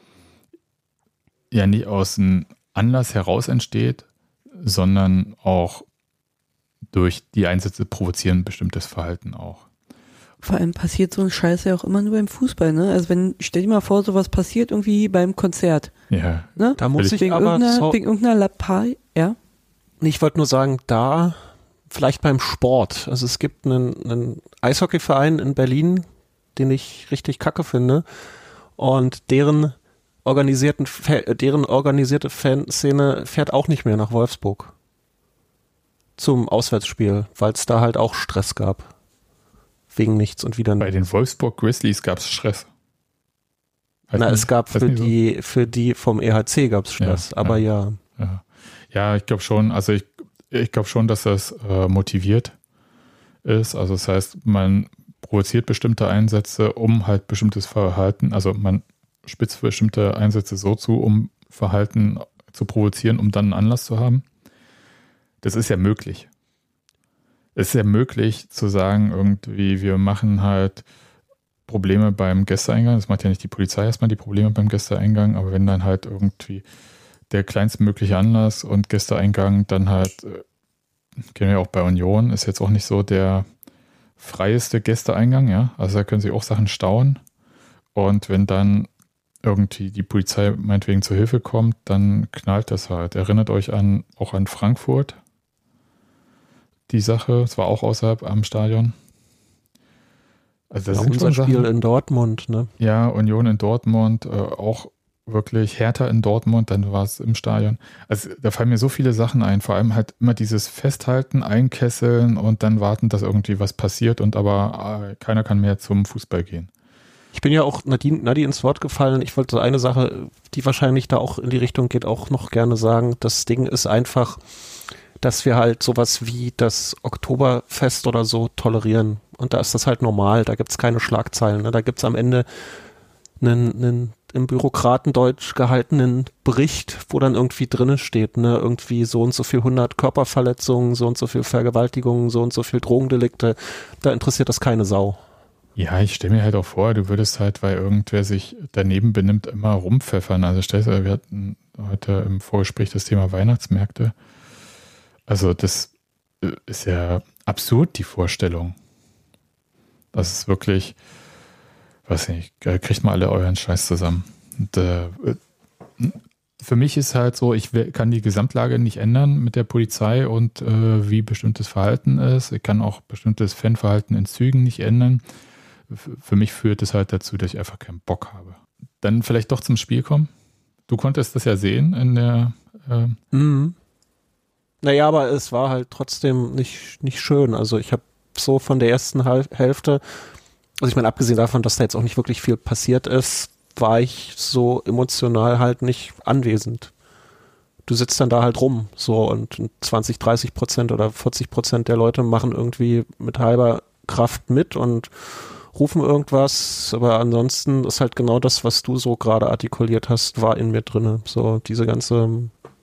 ja nicht aus einem Anlass heraus entsteht, sondern auch durch die Einsätze provozieren bestimmtes Verhalten auch. Vor allem passiert so ein Scheiß ja auch immer nur beim Fußball, ne? Also stell dir mal vor, sowas passiert irgendwie beim Konzert. Ja. Ne? Da muss ich wegen aber... wegen irgendeiner Lappei, ja? Ich wollte nur sagen, da vielleicht beim Sport. Also es gibt einen Eishockeyverein in Berlin, den ich richtig kacke finde. Und deren organisierte Fanszene fährt auch nicht mehr nach Wolfsburg zum Auswärtsspiel, weil es da halt auch Stress gab. Wegen nichts und wieder Bei den Wolfsburg Grizzlies gab es Stress. Es gab für die vom EHC gab es Stress, aber ja. Ja, ich glaube schon, also ich glaube schon, dass das motiviert ist. Also das heißt, man provoziert bestimmte Einsätze, um halt bestimmtes Verhalten, also man spitzt bestimmte Einsätze so zu, um Verhalten zu provozieren, um dann einen Anlass zu haben. Das ist ja möglich. Es ist ja möglich zu sagen, irgendwie, wir machen halt Probleme beim Gästeeingang. Das macht ja nicht die Polizei erstmal die Probleme beim Gästeeingang, aber wenn dann halt irgendwie der kleinstmögliche Anlass und Gästeeingang dann halt, kennen wir auch bei Union, ist jetzt auch nicht so der freieste Gästeeingang, ja. Also da können sich auch Sachen stauen. Und wenn dann irgendwie die Polizei meinetwegen zur Hilfe kommt, dann knallt das halt. Erinnert euch auch an Frankfurt. Die Sache, es war auch außerhalb am Stadion. Also das sind unser schon Spiel Sachen, in Dortmund, ne? Ja, Union in Dortmund, auch wirklich Hertha in Dortmund, dann war es im Stadion. Also da fallen mir so viele Sachen ein, vor allem halt immer dieses Festhalten, Einkesseln und dann warten, dass irgendwie was passiert und aber keiner kann mehr zum Fußball gehen. Ich bin ja auch Nadi ins Wort gefallen. Ich wollte so eine Sache, die wahrscheinlich da auch in die Richtung geht, auch noch gerne sagen. Das Ding ist einfach, dass wir halt sowas wie das Oktoberfest oder so tolerieren. Und da ist das halt normal. Da gibt es keine Schlagzeilen. Ne? Da gibt es am Ende einen im Bürokratendeutsch gehaltenen Bericht, wo dann irgendwie drinnen steht, ne, irgendwie so und so viel 100 Körperverletzungen, so und so viel Vergewaltigungen, so und so viel Drogendelikte. Da interessiert das keine Sau. Ja, ich stelle mir halt auch vor, du würdest halt, weil irgendwer sich daneben benimmt, immer rumpfeffern. Also wir hatten heute im Vorgespräch das Thema Weihnachtsmärkte. Also das ist ja absurd, die Vorstellung. Das ist wirklich, weiß nicht, kriegt mal alle euren Scheiß zusammen. Und, für mich ist halt so, ich kann die Gesamtlage nicht ändern mit der Polizei und wie bestimmtes Verhalten ist. Ich kann auch bestimmtes Fanverhalten in Zügen nicht ändern. Für mich führt es halt dazu, dass ich einfach keinen Bock habe. Dann vielleicht doch zum Spiel kommen. Du konntest das ja sehen in der... Naja, aber es war halt trotzdem nicht schön. Also ich habe so von der ersten Hälfte, also ich meine, abgesehen davon, dass da jetzt auch nicht wirklich viel passiert ist, war ich so emotional halt nicht anwesend. Du sitzt dann da halt rum, so, und 20-30% oder 40% der Leute machen irgendwie mit halber Kraft mit und rufen irgendwas, aber ansonsten ist halt genau das, was du so gerade artikuliert hast, war in mir drinne. So, diese ganze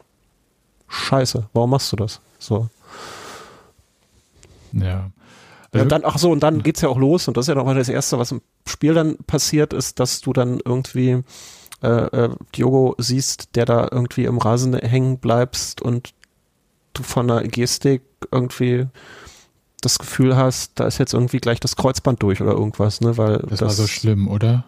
Scheiße, warum machst du das? So. Ja, Ja, und dann geht's ja auch los und das ist ja nochmal das Erste, was im Spiel dann passiert ist, dass du dann irgendwie Diogo siehst, der da irgendwie im Rasen hängen bleibst und du von der Gestik irgendwie das Gefühl hast, da ist jetzt irgendwie gleich das Kreuzband durch oder irgendwas, ne? Weil das war so schlimm, oder?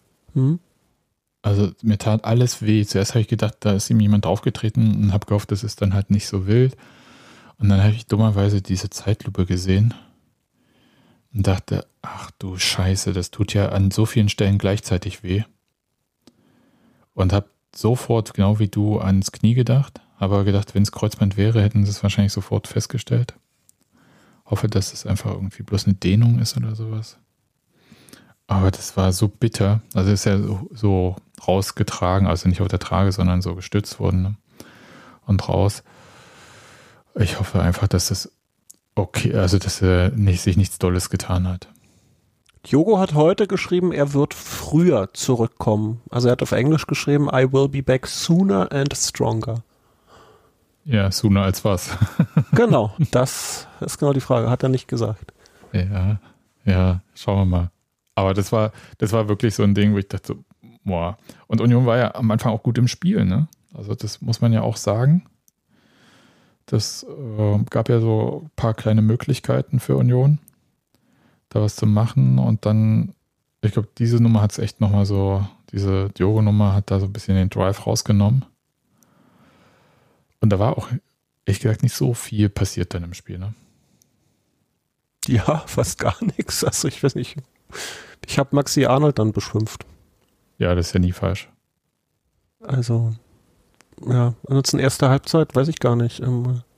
Also mir tat alles weh. Zuerst habe ich gedacht, da ist ihm jemand draufgetreten und habe gehofft, das ist dann halt nicht so wild. Und dann habe ich dummerweise diese Zeitlupe gesehen und dachte, ach du Scheiße, das tut ja an so vielen Stellen gleichzeitig weh. Und habe sofort, genau wie du, ans Knie gedacht. Aber gedacht, wenn es Kreuzband wäre, hätten sie es wahrscheinlich sofort festgestellt. Hoffe, dass es einfach irgendwie bloß eine Dehnung ist oder sowas. Aber das war so bitter. Also ist ja so rausgetragen, also nicht auf der Trage, sondern so gestützt worden, ne? Und raus. Ich hoffe einfach, dass das okay, also dass er sich nichts Dolles getan hat. Diogo hat heute geschrieben, er wird früher zurückkommen. Also er hat auf Englisch geschrieben, I will be back sooner and stronger. Ja, sooner als was. Genau, das ist genau die Frage. Hat er nicht gesagt. Ja, schauen wir mal. Aber das war wirklich so ein Ding, wo ich dachte, so, boah. Und Union war ja am Anfang auch gut im Spiel, ne? Also das muss man ja auch sagen. Das gab ja so ein paar kleine Möglichkeiten für Union, da was zu machen. Und dann, ich glaube, diese Nummer hat es echt nochmal so, diese Diogo-Nummer hat da so ein bisschen den Drive rausgenommen. Und da war auch, ehrlich gesagt, nicht so viel passiert dann im Spiel, ne? Ja, fast gar nichts. Also ich weiß nicht. Ich habe Maxi Arnold dann beschimpft. Ja, das ist ja nie falsch. Also, ja, ansonsten erste Halbzeit, weiß ich gar nicht. Ich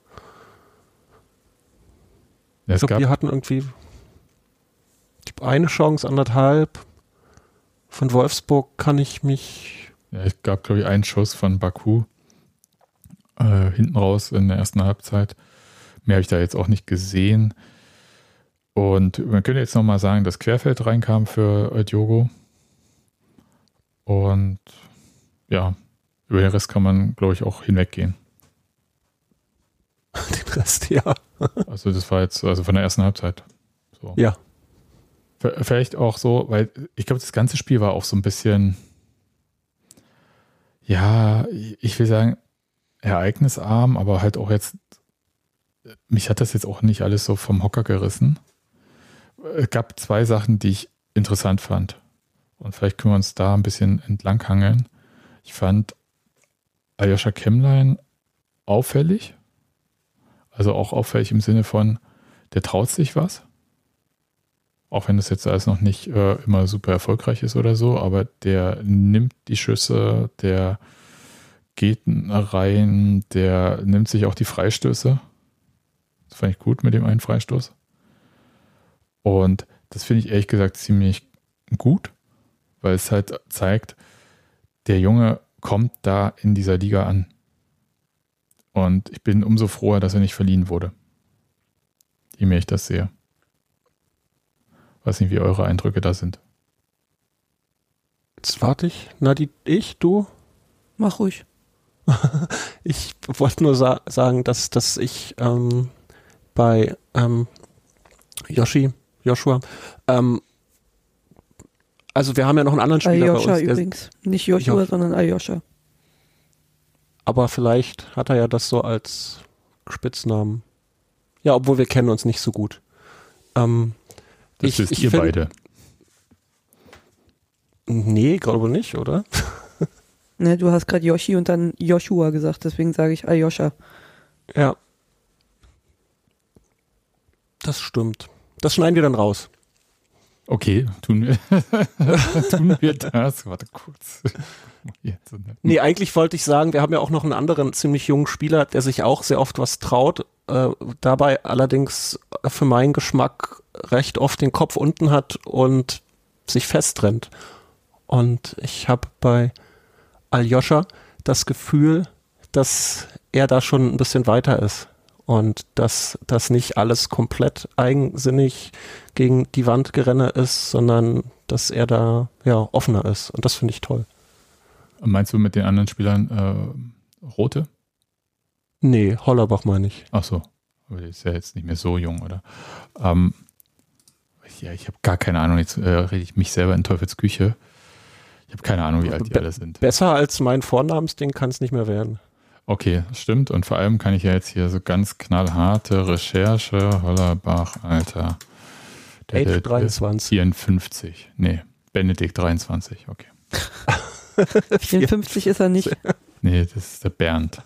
glaube, wir hatten irgendwie eine Chance, 1,5. Von Wolfsburg kann ich mich... Ja, es gab, glaube ich, einen Schuss von Baku hinten raus in der ersten Halbzeit. Mehr habe ich da jetzt auch nicht gesehen. Und man könnte jetzt nochmal sagen, dass Querfeld reinkam für Diogo. Und ja, über den Rest kann man, glaube ich, auch hinweggehen. Den Rest, ja. Also das war jetzt, also von der ersten Halbzeit. So. Ja. Vielleicht auch so, weil ich glaube, das ganze Spiel war auch so ein bisschen, ja, ich will sagen, ereignisarm, aber halt auch jetzt, mich hat das jetzt auch nicht alles so vom Hocker gerissen. Es gab zwei Sachen, die ich interessant fand. Und vielleicht können wir uns da ein bisschen entlanghangeln. Ich fand Aljoscha Kemmlein auffällig. Also auch auffällig im Sinne von, der traut sich was. Auch wenn das jetzt alles noch nicht immer super erfolgreich ist oder so, aber der nimmt die Schüsse, der geht rein, der nimmt sich auch die Freistöße. Das fand ich gut mit dem einen Freistoß. Und das finde ich ehrlich gesagt ziemlich gut, weil es halt zeigt, der Junge kommt da in dieser Liga an. Und ich bin umso froher, dass er nicht verliehen wurde. Je mehr ich das sehe. Weiß nicht, wie eure Eindrücke da sind. Jetzt warte ich. Du? Mach ruhig. Ich wollte nur sagen, dass ich bei Joshua, also wir haben ja noch einen anderen Spieler Aljoscha bei uns. Übrigens. Nicht Joshua, sondern Aljoscha. Aber vielleicht hat er ja das so als Spitznamen. Ja, obwohl wir kennen uns nicht so gut. Das wisst ihr beide. Nee, glaube nicht, oder? Ne, du hast gerade Yoshi und dann Joshua gesagt, deswegen sage ich Aljoscha. Ja. Das stimmt. Das schneiden wir dann raus. Okay, tun wir das. Warte kurz. Nee, eigentlich wollte ich sagen, wir haben ja auch noch einen anderen ziemlich jungen Spieler, der sich auch sehr oft was traut, dabei allerdings für meinen Geschmack recht oft den Kopf unten hat und sich festrennt. Und ich habe bei Aljoscha das Gefühl, dass er da schon ein bisschen weiter ist und dass das nicht alles komplett eigensinnig gegen die Wand gerenne ist, sondern dass er da ja offener ist und das finde ich toll. Meinst du mit den anderen Spielern Rote? Nee, Hollerbach meine ich. Ach so, aber der ist ja jetzt nicht mehr so jung, oder? Ja, ich habe gar keine Ahnung. Jetzt rede ich mich selber in Teufels Küche. Ich habe keine Ahnung, wie alt die alle sind. Besser als mein Vornamensding kann es nicht mehr werden. Okay, stimmt. Und vor allem kann ich ja jetzt hier so ganz knallharte Recherche. Hollerbach, Alter. Age 23. 54. Nee, Benedikt 23. Okay. 54 ist er nicht. Nee, das ist der Bernd.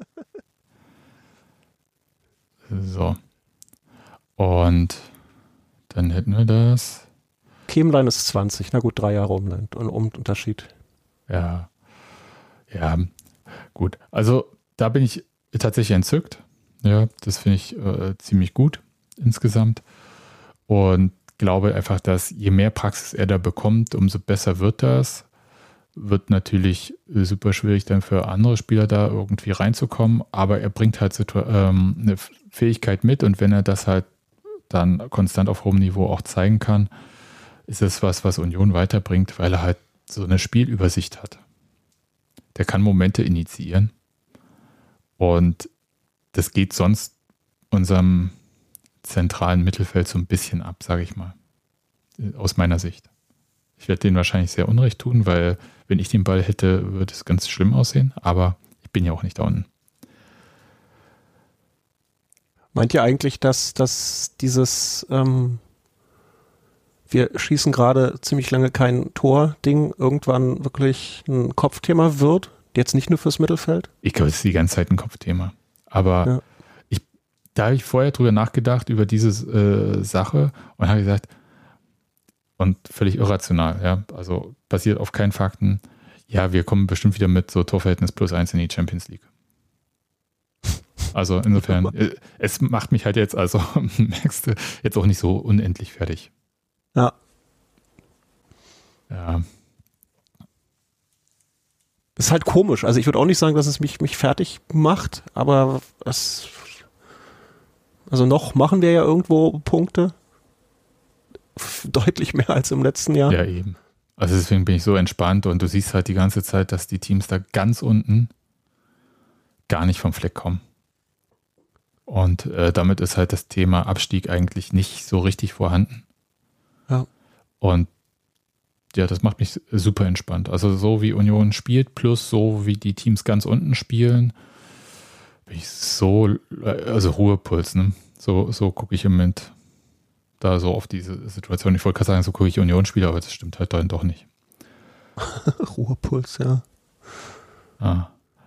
So. Und dann hätten wir das. Kemlein ist 20. Na gut, 3 Jahre Unterschied. Ja. Ja, gut. Also da bin ich tatsächlich entzückt. Ja, das finde ich ziemlich gut insgesamt. Und glaube einfach, dass je mehr Praxis er da bekommt, umso besser wird das. Wird natürlich super schwierig dann für andere Spieler da irgendwie reinzukommen, aber er bringt halt eine Fähigkeit mit und wenn er das halt dann konstant auf hohem Niveau auch zeigen kann, ist es was Union weiterbringt, weil er halt so eine Spielübersicht hat. Der kann Momente initiieren und das geht sonst unserem zentralen Mittelfeld so ein bisschen ab, sage ich mal, aus meiner Sicht. Ich werde denen wahrscheinlich sehr Unrecht tun, weil wenn ich den Ball hätte, würde es ganz schlimm aussehen, aber ich bin ja auch nicht da unten. Meint ihr eigentlich, dass dieses wir schießen gerade ziemlich lange kein Tor-Ding irgendwann wirklich ein Kopfthema wird? Jetzt nicht nur fürs Mittelfeld? Ich glaube, es ist die ganze Zeit ein Kopfthema. Aber da habe ich vorher drüber nachgedacht, über diese Sache und habe gesagt, und völlig irrational, ja, also basiert auf keinen Fakten. Ja, wir kommen bestimmt wieder mit so Torverhältnis +1 in die Champions League. Also insofern, es macht mich halt jetzt, also merkst du, jetzt auch nicht so unendlich fertig. Ja. Ja. Ist halt komisch. Also ich würde auch nicht sagen, dass es mich fertig macht, aber also noch machen wir ja irgendwo Punkte. Deutlich mehr als im letzten Jahr. Ja, eben. Also deswegen bin ich so entspannt und du siehst halt die ganze Zeit, dass die Teams da ganz unten gar nicht vom Fleck kommen. Und damit ist halt das Thema Abstieg eigentlich nicht so richtig vorhanden. Ja. Und ja, das macht mich super entspannt. Also so wie Union spielt, plus so wie die Teams ganz unten spielen, bin ich so, also Ruhepuls, ne? So gucke ich im Moment da so auf diese Situation. Ich wollte gerade sagen, so gucke ich Union-Spiele, aber das stimmt halt dann doch nicht. Ruhepuls, ja. Ah.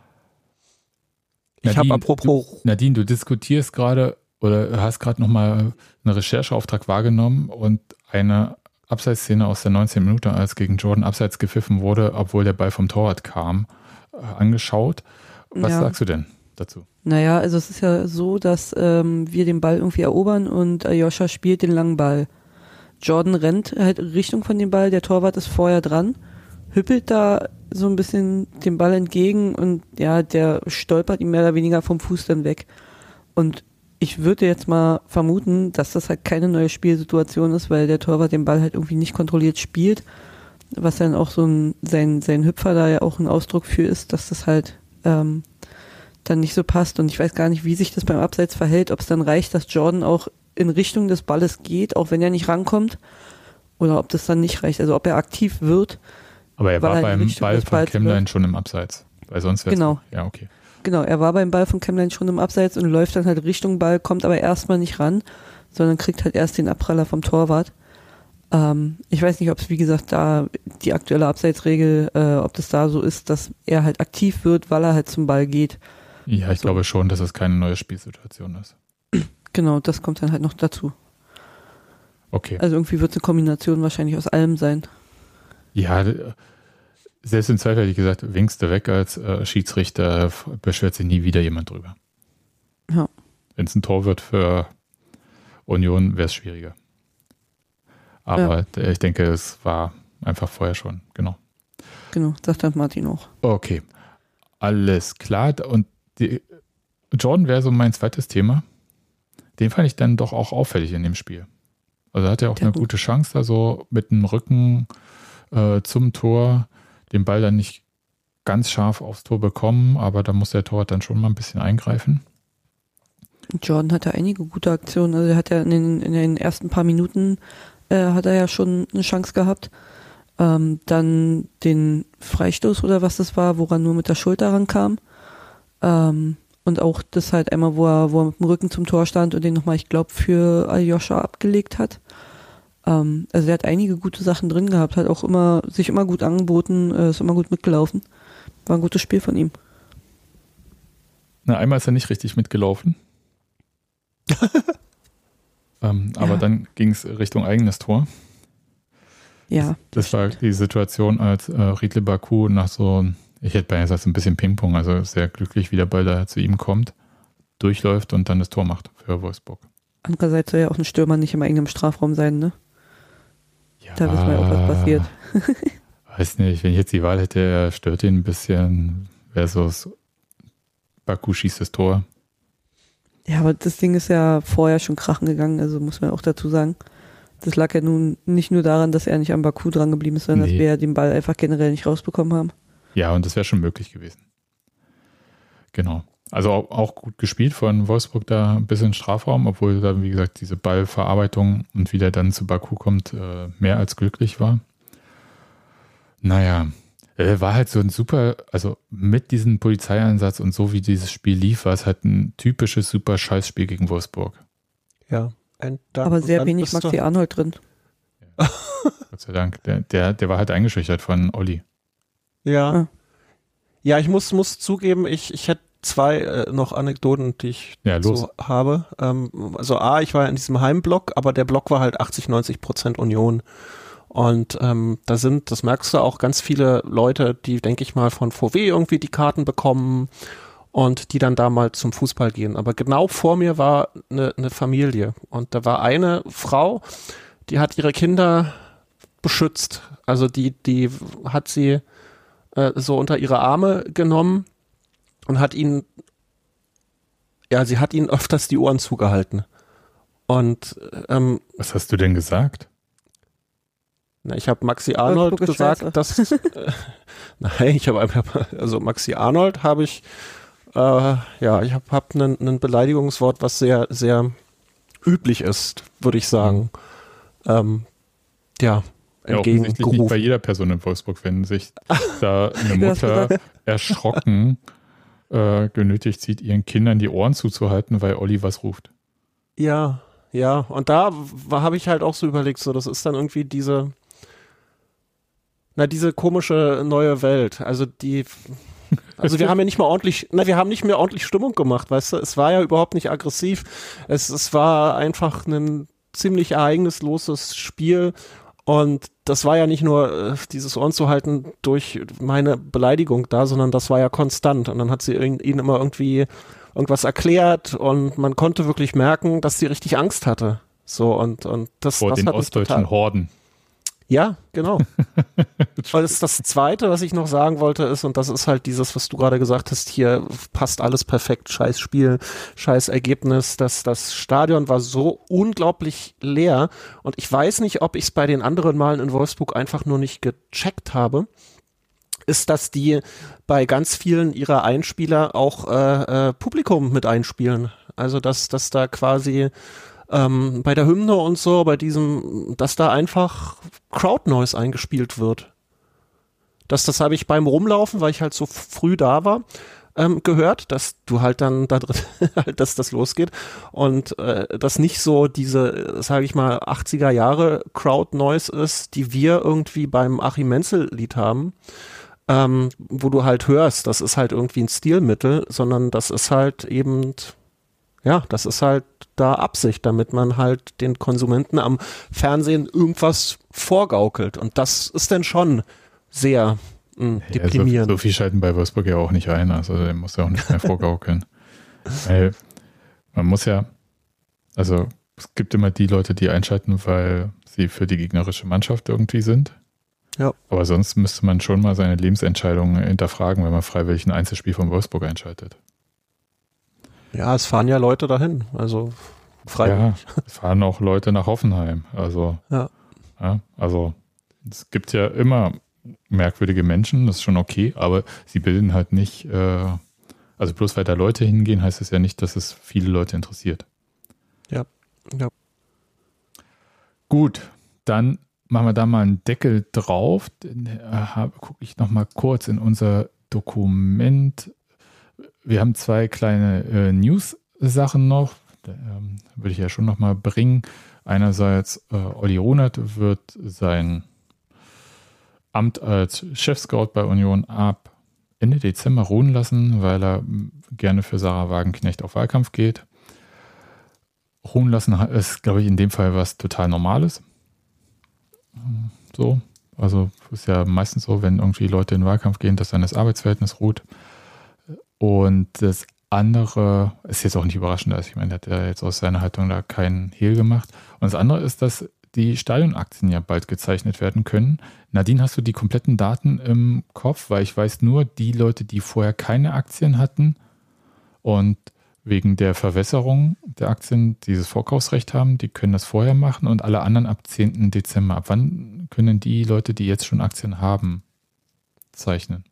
Ich habe apropos... Nadine, du diskutierst gerade oder hast gerade nochmal einen Rechercheauftrag wahrgenommen und eine Abseitsszene aus der 19. Minute, als gegen Jordan abseits gepfiffen wurde, obwohl der Ball vom Torwart kam, angeschaut. Was sagst du denn dazu? Naja, also es ist ja so, dass wir den Ball irgendwie erobern und Aljoscha spielt den langen Ball. Jordan rennt halt Richtung von dem Ball, der Torwart ist vorher dran, hüppelt da so ein bisschen dem Ball entgegen und ja, der stolpert ihm mehr oder weniger vom Fuß dann weg. Und ich würde jetzt mal vermuten, dass das halt keine neue Spielsituation ist, weil der Torwart den Ball halt irgendwie nicht kontrolliert spielt, was dann auch so sein Hüpfer da ja auch ein Ausdruck für ist, dass das halt dann nicht so passt und ich weiß gar nicht, wie sich das beim Abseits verhält, ob es dann reicht, dass Jordan auch in Richtung des Balles geht, auch wenn er nicht rankommt, oder ob das dann nicht reicht, also ob er aktiv wird. Aber er war beim Ball von Kemlein schon im Abseits, weil sonst wäre es genau. Ja, okay. Genau, er war beim Ball von Kemlein schon im Abseits und läuft dann halt Richtung Ball, kommt aber erstmal nicht ran, sondern kriegt halt erst den Abpraller vom Torwart. Ich weiß nicht, ob es, wie gesagt, da die aktuelle Abseitsregel, ob das da so ist, dass er halt aktiv wird, weil er halt zum Ball geht. Ja, ich glaube schon, dass es keine neue Spielsituation ist. Genau, das kommt dann halt noch dazu. Okay. Also irgendwie wird es eine Kombination wahrscheinlich aus allem sein. Ja, selbst im Zweifel hätte ich gesagt, winkst du weg als Schiedsrichter, beschwert sich nie wieder jemand drüber. Ja. Wenn es ein Tor wird für Union, wäre es schwieriger. Aber ich denke, es war einfach vorher schon, genau. Genau, sagt dann Martin auch. Okay, alles klar. Und Jordan wäre so mein zweites Thema. Den fand ich dann doch auch auffällig in dem Spiel. Also hat er auch eine gute Chance, da so mit dem Rücken zum Tor den Ball dann nicht ganz scharf aufs Tor bekommen, aber da muss der Torwart dann schon mal ein bisschen eingreifen. Jordan hatte einige gute Aktionen. Also er hat ja in den ersten paar Minuten hat er ja schon eine Chance gehabt. Dann den Freistoß oder was das war, wo er nur mit der Schulter rankam. Und auch das halt einmal, wo er mit dem Rücken zum Tor stand und den nochmal, ich glaube, für Aljoscha abgelegt hat. Also er hat einige gute Sachen drin gehabt, hat auch sich immer gut angeboten, ist immer gut mitgelaufen. War ein gutes Spiel von ihm. Na, einmal ist er nicht richtig mitgelaufen. Aber dann ging es Richtung eigenes Tor. Ja. Das war die Situation, als Riedle Baku nach so, ich hätte beinahe gesagt, ein bisschen Ping-Pong, also sehr glücklich, wie der Ball da zu ihm kommt, durchläuft und dann das Tor macht für Wolfsburg. Andererseits soll ja auch ein Stürmer nicht im eigenen Strafraum sein, ne? Ja, Da wissen wir auch, was passiert. Weiß nicht, wenn ich jetzt die Wahl hätte, er stört ihn ein bisschen versus Baku schießt das Tor. Ja, aber das Ding ist ja vorher schon krachen gegangen, also muss man auch dazu sagen. Das lag ja nun nicht nur daran, dass er nicht am Baku dran geblieben ist, sondern dass wir ja den Ball einfach generell nicht rausbekommen haben. Ja, und das wäre schon möglich gewesen. Genau. Also auch gut gespielt von Wolfsburg da ein bisschen Strafraum, obwohl da, wie gesagt, diese Ballverarbeitung und wie der dann zu Baku kommt, mehr als glücklich war. Naja, war halt so ein super, also mit diesem Polizeieinsatz und so wie dieses Spiel lief, war es halt ein typisches super Scheißspiel gegen Wolfsburg. Ja. Aber sehr wenig Maxi Arnold drin. Ja. Gott sei Dank. Der war halt eingeschüchtert von Olli. Ja. Ja, ich muss zugeben, ich hätte zwei noch Anekdoten, die ich so habe. Also ich war in diesem Heimblock, aber der Block war halt 80-90% Union. Und das merkst du auch, ganz viele Leute, die, denke ich mal, von VW irgendwie die Karten bekommen und die dann da mal zum Fußball gehen. Aber genau vor mir war eine Familie und da war eine Frau, die hat ihre Kinder beschützt. Also die hat sie so unter ihre Arme genommen und sie hat ihnen öfters die Ohren zugehalten. Und was hast du denn gesagt? Ich habe Maxi Arnold gesagt, dass nein, ich habe einfach, also Maxi Arnold habe ich ich habe ein Beleidigungswort, was sehr, sehr üblich ist, würde ich sagen. Offensichtlich nicht bei jeder Person in Wolfsburg, wenn sich da eine Mutter erschrocken genötigt sieht, ihren Kindern die Ohren zuzuhalten, weil Olli was ruft. Ja, und da habe ich halt auch so überlegt, so das ist dann irgendwie diese komische neue Welt. Also wir haben ja nicht mehr ordentlich Stimmung gemacht, weißt du, es war ja überhaupt nicht aggressiv, es war einfach ein ziemlich ereignisloses Spiel und das war ja nicht nur dieses Ohren zu halten durch meine Beleidigung da, sondern das war ja konstant und dann hat sie ihnen immer irgendwie irgendwas erklärt und man konnte wirklich merken, dass sie richtig Angst hatte. So und das vor den hat ostdeutschen Horden. Ja, genau. Weil das Zweite, was ich noch sagen wollte, ist, und das ist halt dieses, was du gerade gesagt hast, hier passt alles perfekt, scheiß Spiel, scheiß Ergebnis, das Stadion war so unglaublich leer und ich weiß nicht, ob ich es bei den anderen Malen in Wolfsburg einfach nur nicht gecheckt habe, ist, dass die bei ganz vielen ihrer Einspieler auch Publikum mit einspielen. Also, dass da quasi bei der Hymne und so, dass da einfach Crowd Noise eingespielt wird. Das habe ich beim Rumlaufen, weil ich halt so früh da war, gehört, dass du halt dann da drin, dass das losgeht und dass nicht so diese, sage ich mal, 80er Jahre Crowd Noise ist, die wir irgendwie beim Achim Menzel Lied haben, wo du halt hörst, das ist halt irgendwie ein Stilmittel, sondern das ist halt eben, das ist halt da Absicht, damit man halt den Konsumenten am Fernsehen irgendwas vorgaukelt. Und das ist dann schon sehr deprimierend. So viel schalten bei Wolfsburg ja auch nicht ein. Also der muss ja auch nicht mehr vorgaukeln. Weil man muss ja, also es gibt immer die Leute, die einschalten, weil sie für die gegnerische Mannschaft irgendwie sind. Ja. Aber sonst müsste man schon mal seine Lebensentscheidungen hinterfragen, wenn man freiwillig ein Einzelspiel von Wolfsburg einschaltet. Ja, es fahren ja Leute dahin, also freiwillig. Ja, es fahren auch Leute nach Hoffenheim. Also, also es gibt ja immer merkwürdige Menschen, das ist schon okay, aber sie bilden halt nicht, also bloß weil da Leute hingehen, heißt es ja nicht, dass es viele Leute interessiert. Ja. Gut, dann machen wir da mal einen Deckel drauf. Gucke ich noch mal kurz in unser Dokument. Wir haben 2 kleine News-Sachen noch. Würde ich ja schon noch mal bringen. Einerseits, Olli Runert wird sein Amt als Chef-Scout bei Union ab Ende Dezember ruhen lassen, weil er gerne für Sarah Wagenknecht auf Wahlkampf geht. Ruhen lassen ist, glaube ich, in dem Fall was total Normales. So, also ist ja meistens so, wenn irgendwie Leute in den Wahlkampf gehen, dass dann das Arbeitsverhältnis ruht. Und das andere ist jetzt auch nicht überraschend, also ich meine, der hat ja jetzt aus seiner Haltung da keinen Hehl gemacht. Und das andere ist, dass die Stadionaktien ja bald gezeichnet werden können. Nadine, hast du die kompletten Daten im Kopf? Weil ich weiß nur, die Leute, die vorher keine Aktien hatten und wegen der Verwässerung der Aktien dieses Vorkaufsrecht haben, die können das vorher machen und alle anderen ab 10. Dezember. Ab wann können die Leute, die jetzt schon Aktien haben, zeichnen?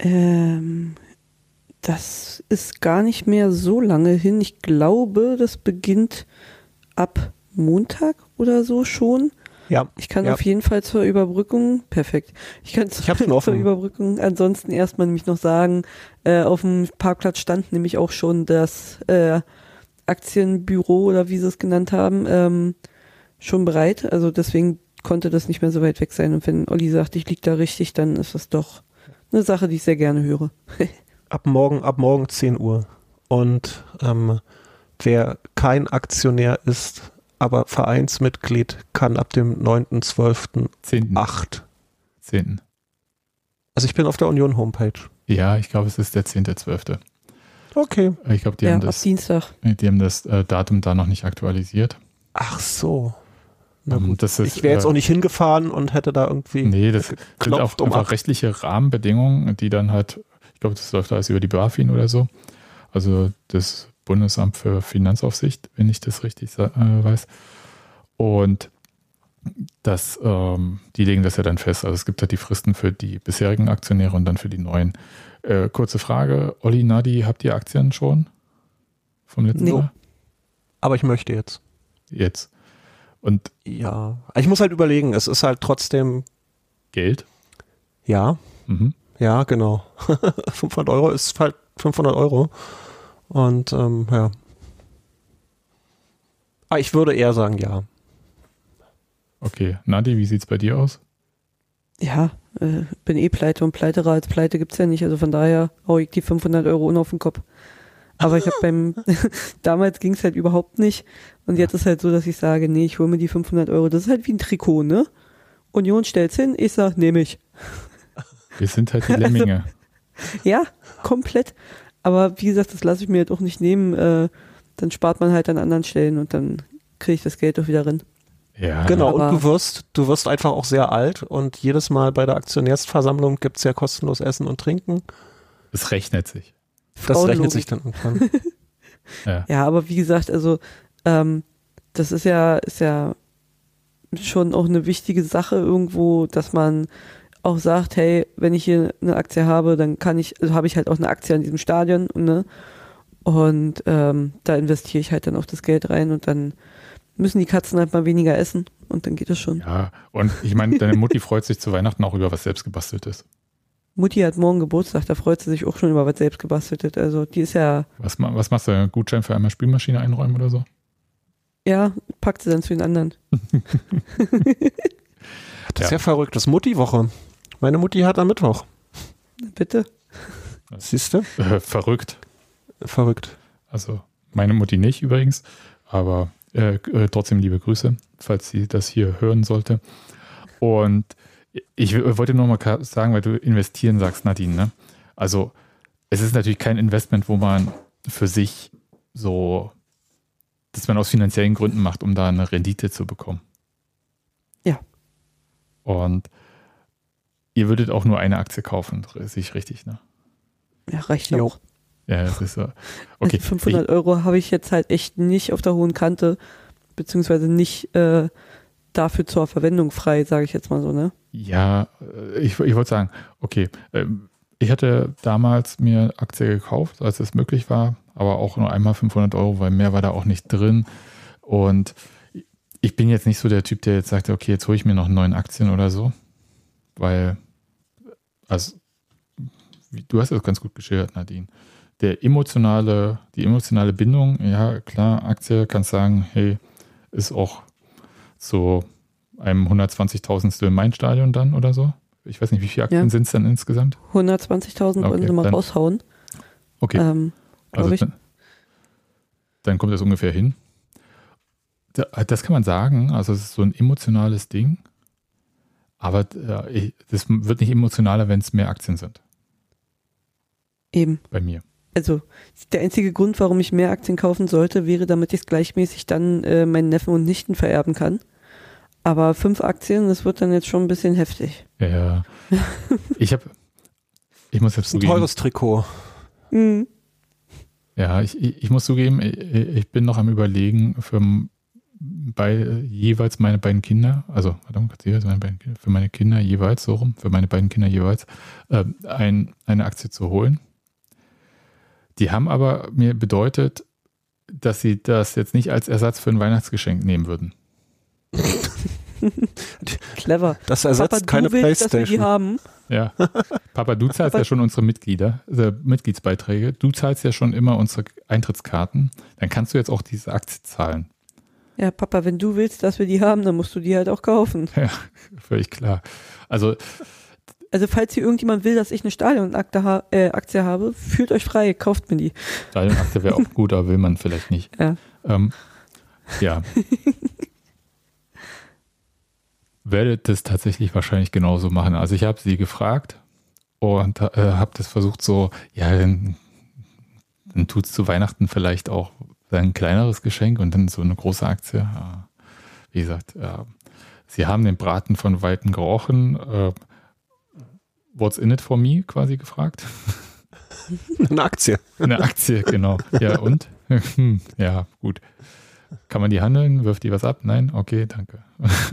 Das ist gar nicht mehr so lange hin. Ich glaube, das beginnt ab Montag oder so schon. Ja. Ich kann auf jeden Fall zur Überbrückung, perfekt. Ich kann zur Überbrückung ansonsten erstmal nämlich noch sagen, auf dem Parkplatz stand nämlich auch schon das Aktienbüro oder wie sie es genannt haben, schon bereit. Also deswegen konnte das nicht mehr so weit weg sein. Und wenn Olli sagt, ich liege da richtig, dann ist das doch eine Sache, die ich sehr gerne höre. Ab morgen 10 Uhr. Und wer kein Aktionär ist, aber Vereinsmitglied, kann ab dem 9.12. 8. 10. Also ich bin auf der Union-Homepage. Ja, ich glaube, es ist der 10.12. Okay. Ich glaube, die haben das Dienstag. Die haben das Datum da noch nicht aktualisiert. Ach so. Na gut. Das ist, ich wäre jetzt auch nicht hingefahren und hätte da irgendwie nee, das sind auch einfach rechtliche Rahmenbedingungen, die dann halt, ich glaube, das läuft alles über die BaFin oder so. Also das Bundesamt für Finanzaufsicht, wenn ich das richtig weiß. Und das, die legen das ja dann fest. Also es gibt halt die Fristen für die bisherigen Aktionäre und dann für die neuen. Kurze Frage, Olli, Nadi, habt ihr Aktien schon vom letzten Jahr? Aber ich möchte jetzt. Jetzt. Und ja, ich muss halt überlegen, es ist halt trotzdem Geld. Ja, ja, genau. 500 Euro ist halt 500 Euro. Und ja. Aber ich würde eher sagen, ja. Okay, Nadi, wie sieht's bei dir aus? Ja, bin pleite und pleiterer als pleite gibt's ja nicht. Also von daher hau ich die 500 Euro auf den Kopf. Aber ich habe damals ging's halt überhaupt nicht. Und jetzt ist halt so, dass ich sage, nee, ich hole mir die 500 Euro. Das ist halt wie ein Trikot, ne? Union stellt's hin, ich sag, nehme ich. Wir sind halt die Lemminge. Also, ja, komplett. Aber wie gesagt, das lasse ich mir halt auch nicht nehmen. Dann spart man halt an anderen Stellen und dann kriege ich das Geld auch wieder rein. Ja, genau, und du wirst einfach auch sehr alt und jedes Mal bei der Aktionärsversammlung gibt es ja kostenlos Essen und Trinken. Es rechnet sich. Das rechnet sich dann irgendwann. Ja, aber wie gesagt, also das ist ja schon auch eine wichtige Sache irgendwo, dass man auch sagt, hey, wenn ich hier eine Aktie habe, dann habe ich halt auch eine Aktie an diesem Stadion, ne? Und da investiere ich halt dann auch das Geld rein und dann müssen die Katzen halt mal weniger essen und dann geht das schon. Ja, und ich meine, deine Mutti freut sich zu Weihnachten auch über was selbstgebasteltes. Mutti hat morgen Geburtstag, da freut sie sich auch schon über was selbstgebasteltes. Also die ist ja... Was machst du? Einen Gutschein für einmal Spülmaschine einräumen oder so? Ja, packt sie dann zu den anderen. Das ist ja verrückt, das ist Mutti-Woche. Meine Mutti hat am Mittwoch. Bitte? Siehst du? Verrückt. Verrückt. Also meine Mutti nicht übrigens, aber trotzdem liebe Grüße, falls sie das hier hören sollte. Und ich wollte nur mal sagen, weil du investieren sagst, Nadine, ne? Also es ist natürlich kein Investment, wo man für sich so, dass man aus finanziellen Gründen macht, um da eine Rendite zu bekommen. Ja. Und ihr würdet auch nur eine Aktie kaufen, sehe ich richtig, ne? Ja, reicht ja auch. Ja, das ist so. Okay. 500 Euro habe ich jetzt halt echt nicht auf der hohen Kante, beziehungsweise nicht dafür zur Verwendung frei, sage ich jetzt mal so, ne? Ja, ich wollte sagen, okay, ich hatte damals mir Aktie gekauft, als es möglich war, aber auch nur einmal 500 Euro, weil mehr war da auch nicht drin. Und ich bin jetzt nicht so der Typ, der jetzt sagt, okay, jetzt hole ich mir noch 9 Aktien oder so, weil, also, du hast das ganz gut geschildert, Nadine. Die emotionale Bindung, ja klar, Aktie, kannst sagen, hey, ist auch so einem 120.000stel mein Stadion dann oder so. Ich weiß nicht, wie viele Aktien sind es dann insgesamt? 120.000 wollen sie mal raushauen. Okay. Also dann kommt das ungefähr hin. Das kann man sagen, also es ist so ein emotionales Ding, aber das wird nicht emotionaler, wenn es mehr Aktien sind. Eben. Bei mir. Also der einzige Grund, warum ich mehr Aktien kaufen sollte, wäre, damit ich es gleichmäßig dann meinen Neffen und Nichten vererben kann. Aber 5 Aktien, das wird dann jetzt schon ein bisschen heftig. Ja. Ich muss jetzt zugeben. Ein teures Trikot. Mhm. Ja, ich muss zugeben, ich bin noch am Überlegen jeweils meine beiden Kinder, also für meine Kinder jeweils, so rum, für meine beiden Kinder jeweils, eine Aktie zu holen. Die haben aber mir bedeutet, dass sie das jetzt nicht als Ersatz für ein Weihnachtsgeschenk nehmen würden. Clever. Das ersetzt Papa, keine du willst, Playstation. dass wir die haben. Ja. Papa, du zahlst ja schon unsere Mitgliedsbeiträge. Du zahlst ja schon immer unsere Eintrittskarten. Dann kannst du jetzt auch diese Aktie zahlen. Ja, Papa, wenn du willst, dass wir die haben, dann musst du die halt auch kaufen. Ja, völlig klar. Also falls hier irgendjemand will, dass ich eine Stadionaktie habe, fühlt euch frei, kauft mir die. Stadionaktie wäre auch gut, aber will man vielleicht nicht. Ja. Ja. Werde das tatsächlich wahrscheinlich genauso machen. Also ich habe sie gefragt und habe das versucht so, ja, dann tut es zu Weihnachten vielleicht auch ein kleineres Geschenk und dann so eine große Aktie. Wie gesagt, sie haben den Braten von Weitem gerochen. What's in it for me quasi gefragt. Eine Aktie. Eine Aktie, genau. Ja, und? Ja, gut. Kann man die handeln? Wirft die was ab? Nein? Okay, danke.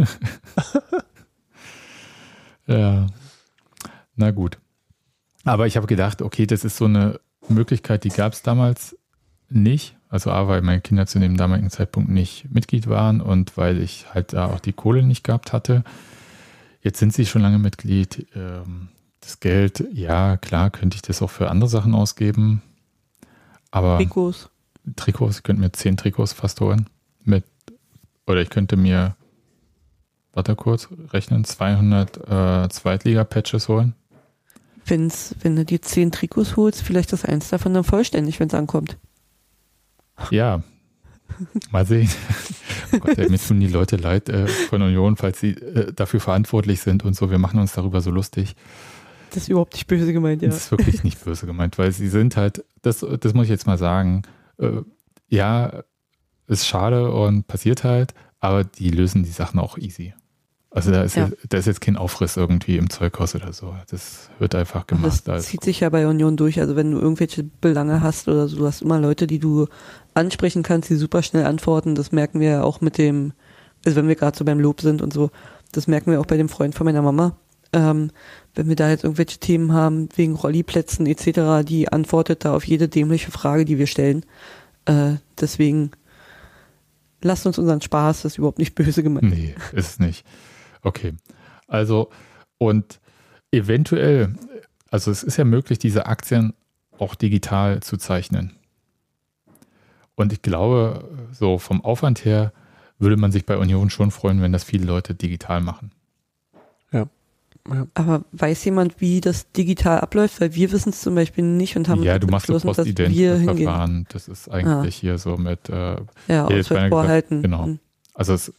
Ja, na gut. Aber ich habe gedacht, okay, das ist so eine Möglichkeit, die gab es damals nicht. Also A, weil meine Kinder zu dem damaligen Zeitpunkt nicht Mitglied waren und weil ich halt da auch die Kohle nicht gehabt hatte. Jetzt sind sie schon lange Mitglied. Das Geld, ja, klar, könnte ich das auch für andere Sachen ausgeben. Aber Trikots, ich könnte mir 10 Trikots fast holen. Oder ich könnte mir, warte kurz, rechnen, 200 Zweitliga-Patches holen. Wenn du dir 10 Trikots holst, vielleicht ist eins davon dann vollständig, wenn es ankommt. Ja, mal sehen. Oh Gott, mir tun die Leute leid von Union, falls sie dafür verantwortlich sind und so. Wir machen uns darüber so lustig. Das ist überhaupt nicht böse gemeint, ja. Das ist wirklich nicht böse gemeint, weil sie sind halt, das muss ich jetzt mal sagen, ja, ist schade und passiert halt, aber die lösen die Sachen auch easy. Also da ist jetzt kein Aufriss irgendwie im Zeughaus oder so. Das wird einfach gemacht. Das zieht sich ja bei Union durch. Also wenn du irgendwelche Belange hast oder so, du hast immer Leute, die du ansprechen kannst, die super schnell antworten. Das merken wir ja auch mit dem, also wenn wir gerade so beim Lob sind und so, das merken wir auch bei dem Freund von meiner Mama. Wenn wir da jetzt irgendwelche Themen haben, wegen Rolliplätzen etc., die antwortet da auf jede dämliche Frage, die wir stellen. Deswegen lasst uns unseren Spaß, das ist überhaupt nicht böse gemeint. Nee, ist es nicht. Okay, also und eventuell, also es ist ja möglich, diese Aktien auch digital zu zeichnen. Und ich glaube, so vom Aufwand her würde man sich bei Union schon freuen, wenn das viele Leute digital machen. Ja. Aber weiß jemand, wie das digital abläuft? Weil wir wissen es zum Beispiel nicht und haben ja, du machst das Postident-Verfahren. Das ist eigentlich hier so mit Ausweis vorhalten. Genau. Also es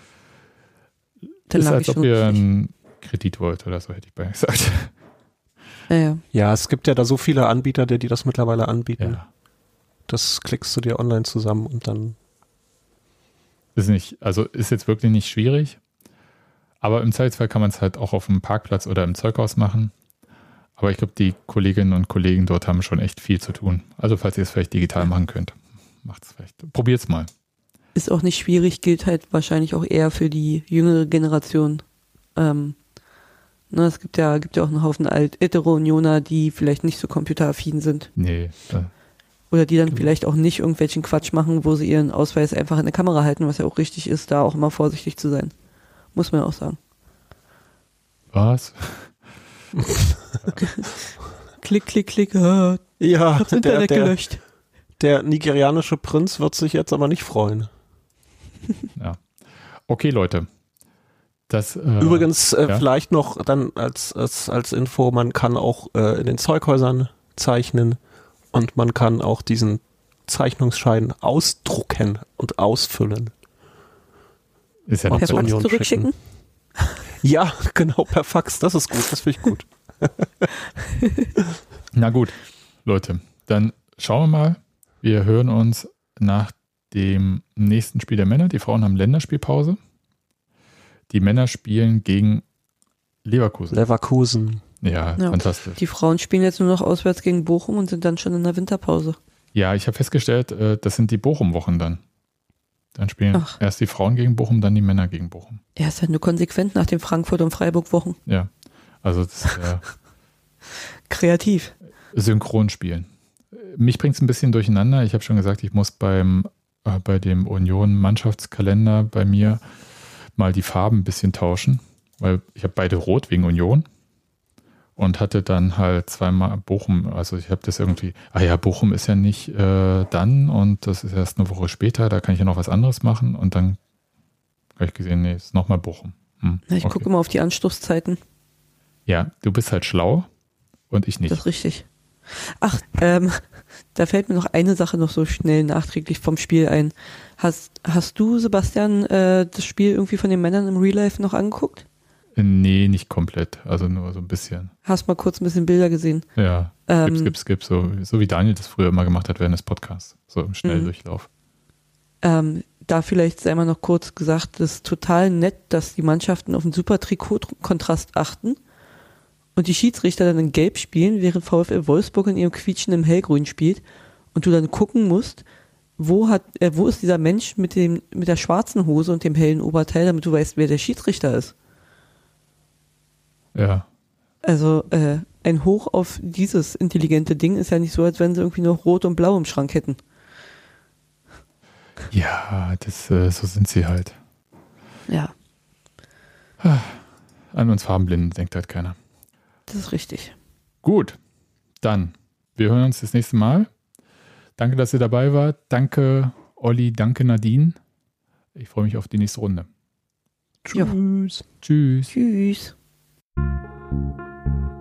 ist, als ob ihr einen Kredit wollt oder so, hätte ich beinahe gesagt. Ja, es gibt ja da so viele Anbieter, die das mittlerweile anbieten. Ja. Das klickst du dir online zusammen und dann. Ist jetzt wirklich nicht schwierig. Aber im Zweifelsfall kann man es halt auch auf dem Parkplatz oder im Zeughaus machen. Aber ich glaube, die Kolleginnen und Kollegen dort haben schon echt viel zu tun. Also falls ihr es vielleicht digital machen könnt, macht es vielleicht. Probiert es mal. Ist auch nicht schwierig, gilt halt wahrscheinlich auch eher für die jüngere Generation. Es gibt ja auch einen Haufen ältere Unioner, die vielleicht nicht so computeraffin sind. Nee. Oder die dann vielleicht auch nicht irgendwelchen Quatsch machen, wo sie ihren Ausweis einfach in der Kamera halten, was ja auch richtig ist, da auch immer vorsichtig zu sein. Muss man auch sagen. Was? Klick, klick, klick. Ja, hab's Internet gelöscht. Der nigerianische Prinz wird sich jetzt aber nicht freuen. Ja. Okay, Leute. Das, Übrigens, vielleicht noch dann als Info, man kann auch in den Zeughäusern zeichnen und man kann auch diesen Zeichnungsschein ausdrucken und ausfüllen. Ist ja Per nicht so. Fax zurückschicken? Ja, genau, per Fax, das ist gut, das finde ich gut. Na gut, Leute, dann schauen wir mal. Wir hören uns nach dem nächsten Spiel der Männer. Die Frauen haben Länderspielpause. Die Männer spielen gegen Leverkusen. Ja, fantastisch. Die Frauen spielen jetzt nur noch auswärts gegen Bochum und sind dann schon in der Winterpause. Ja, ich habe festgestellt, das sind die Bochum-Wochen dann. Dann spielen erst die Frauen gegen Bochum, dann die Männer gegen Bochum. Ja, ist ja nur konsequent nach den Frankfurt- und Freiburg-Wochen. Ja, also das ist kreativ. Synchron spielen. Mich bringt es ein bisschen durcheinander. Ich habe schon gesagt, ich muss bei dem Union-Mannschaftskalender bei mir mal die Farben ein bisschen tauschen, weil ich habe beide rot wegen Union und hatte dann halt zweimal Bochum. Also ich habe das irgendwie, Bochum ist ja nicht dann und das ist erst eine Woche später, da kann ich ja noch was anderes machen und dann habe ich gesehen, nee, ist nochmal Bochum. Ich gucke immer auf die Anstoßzeiten. Ja, du bist halt schlau und ich nicht. Das ist richtig. Ach, da fällt mir noch eine Sache noch so schnell nachträglich vom Spiel ein. Hast du, Sebastian, das Spiel irgendwie von den Männern im Real Life noch angeguckt? Nee, nicht komplett. Also nur so ein bisschen. Hast mal kurz ein bisschen Bilder gesehen? Ja, skip. So wie Daniel das früher immer gemacht hat während des Podcasts. So im Schnelldurchlauf. Da vielleicht sei mal noch kurz gesagt, das ist total nett, dass die Mannschaften auf den super Trikotkontrast achten und die Schiedsrichter dann in Gelb spielen, während VfL Wolfsburg in ihrem quietschenden Hellgrün spielt und du dann gucken musst, wo ist dieser Mensch mit der schwarzen Hose und dem hellen Oberteil, damit du weißt, wer der Schiedsrichter ist. Ja. Also ein Hoch auf dieses intelligente Ding ist ja nicht so, als wenn sie irgendwie noch Rot und Blau im Schrank hätten. Ja, so sind sie halt. Ja. An uns Farbenblinden denkt halt keiner. Das ist richtig. Gut, dann, wir hören uns das nächste Mal. Danke, dass ihr dabei wart. Danke, Olli, danke, Nadine. Ich freue mich auf die nächste Runde. Tschüss. Tschüss. Tschüss.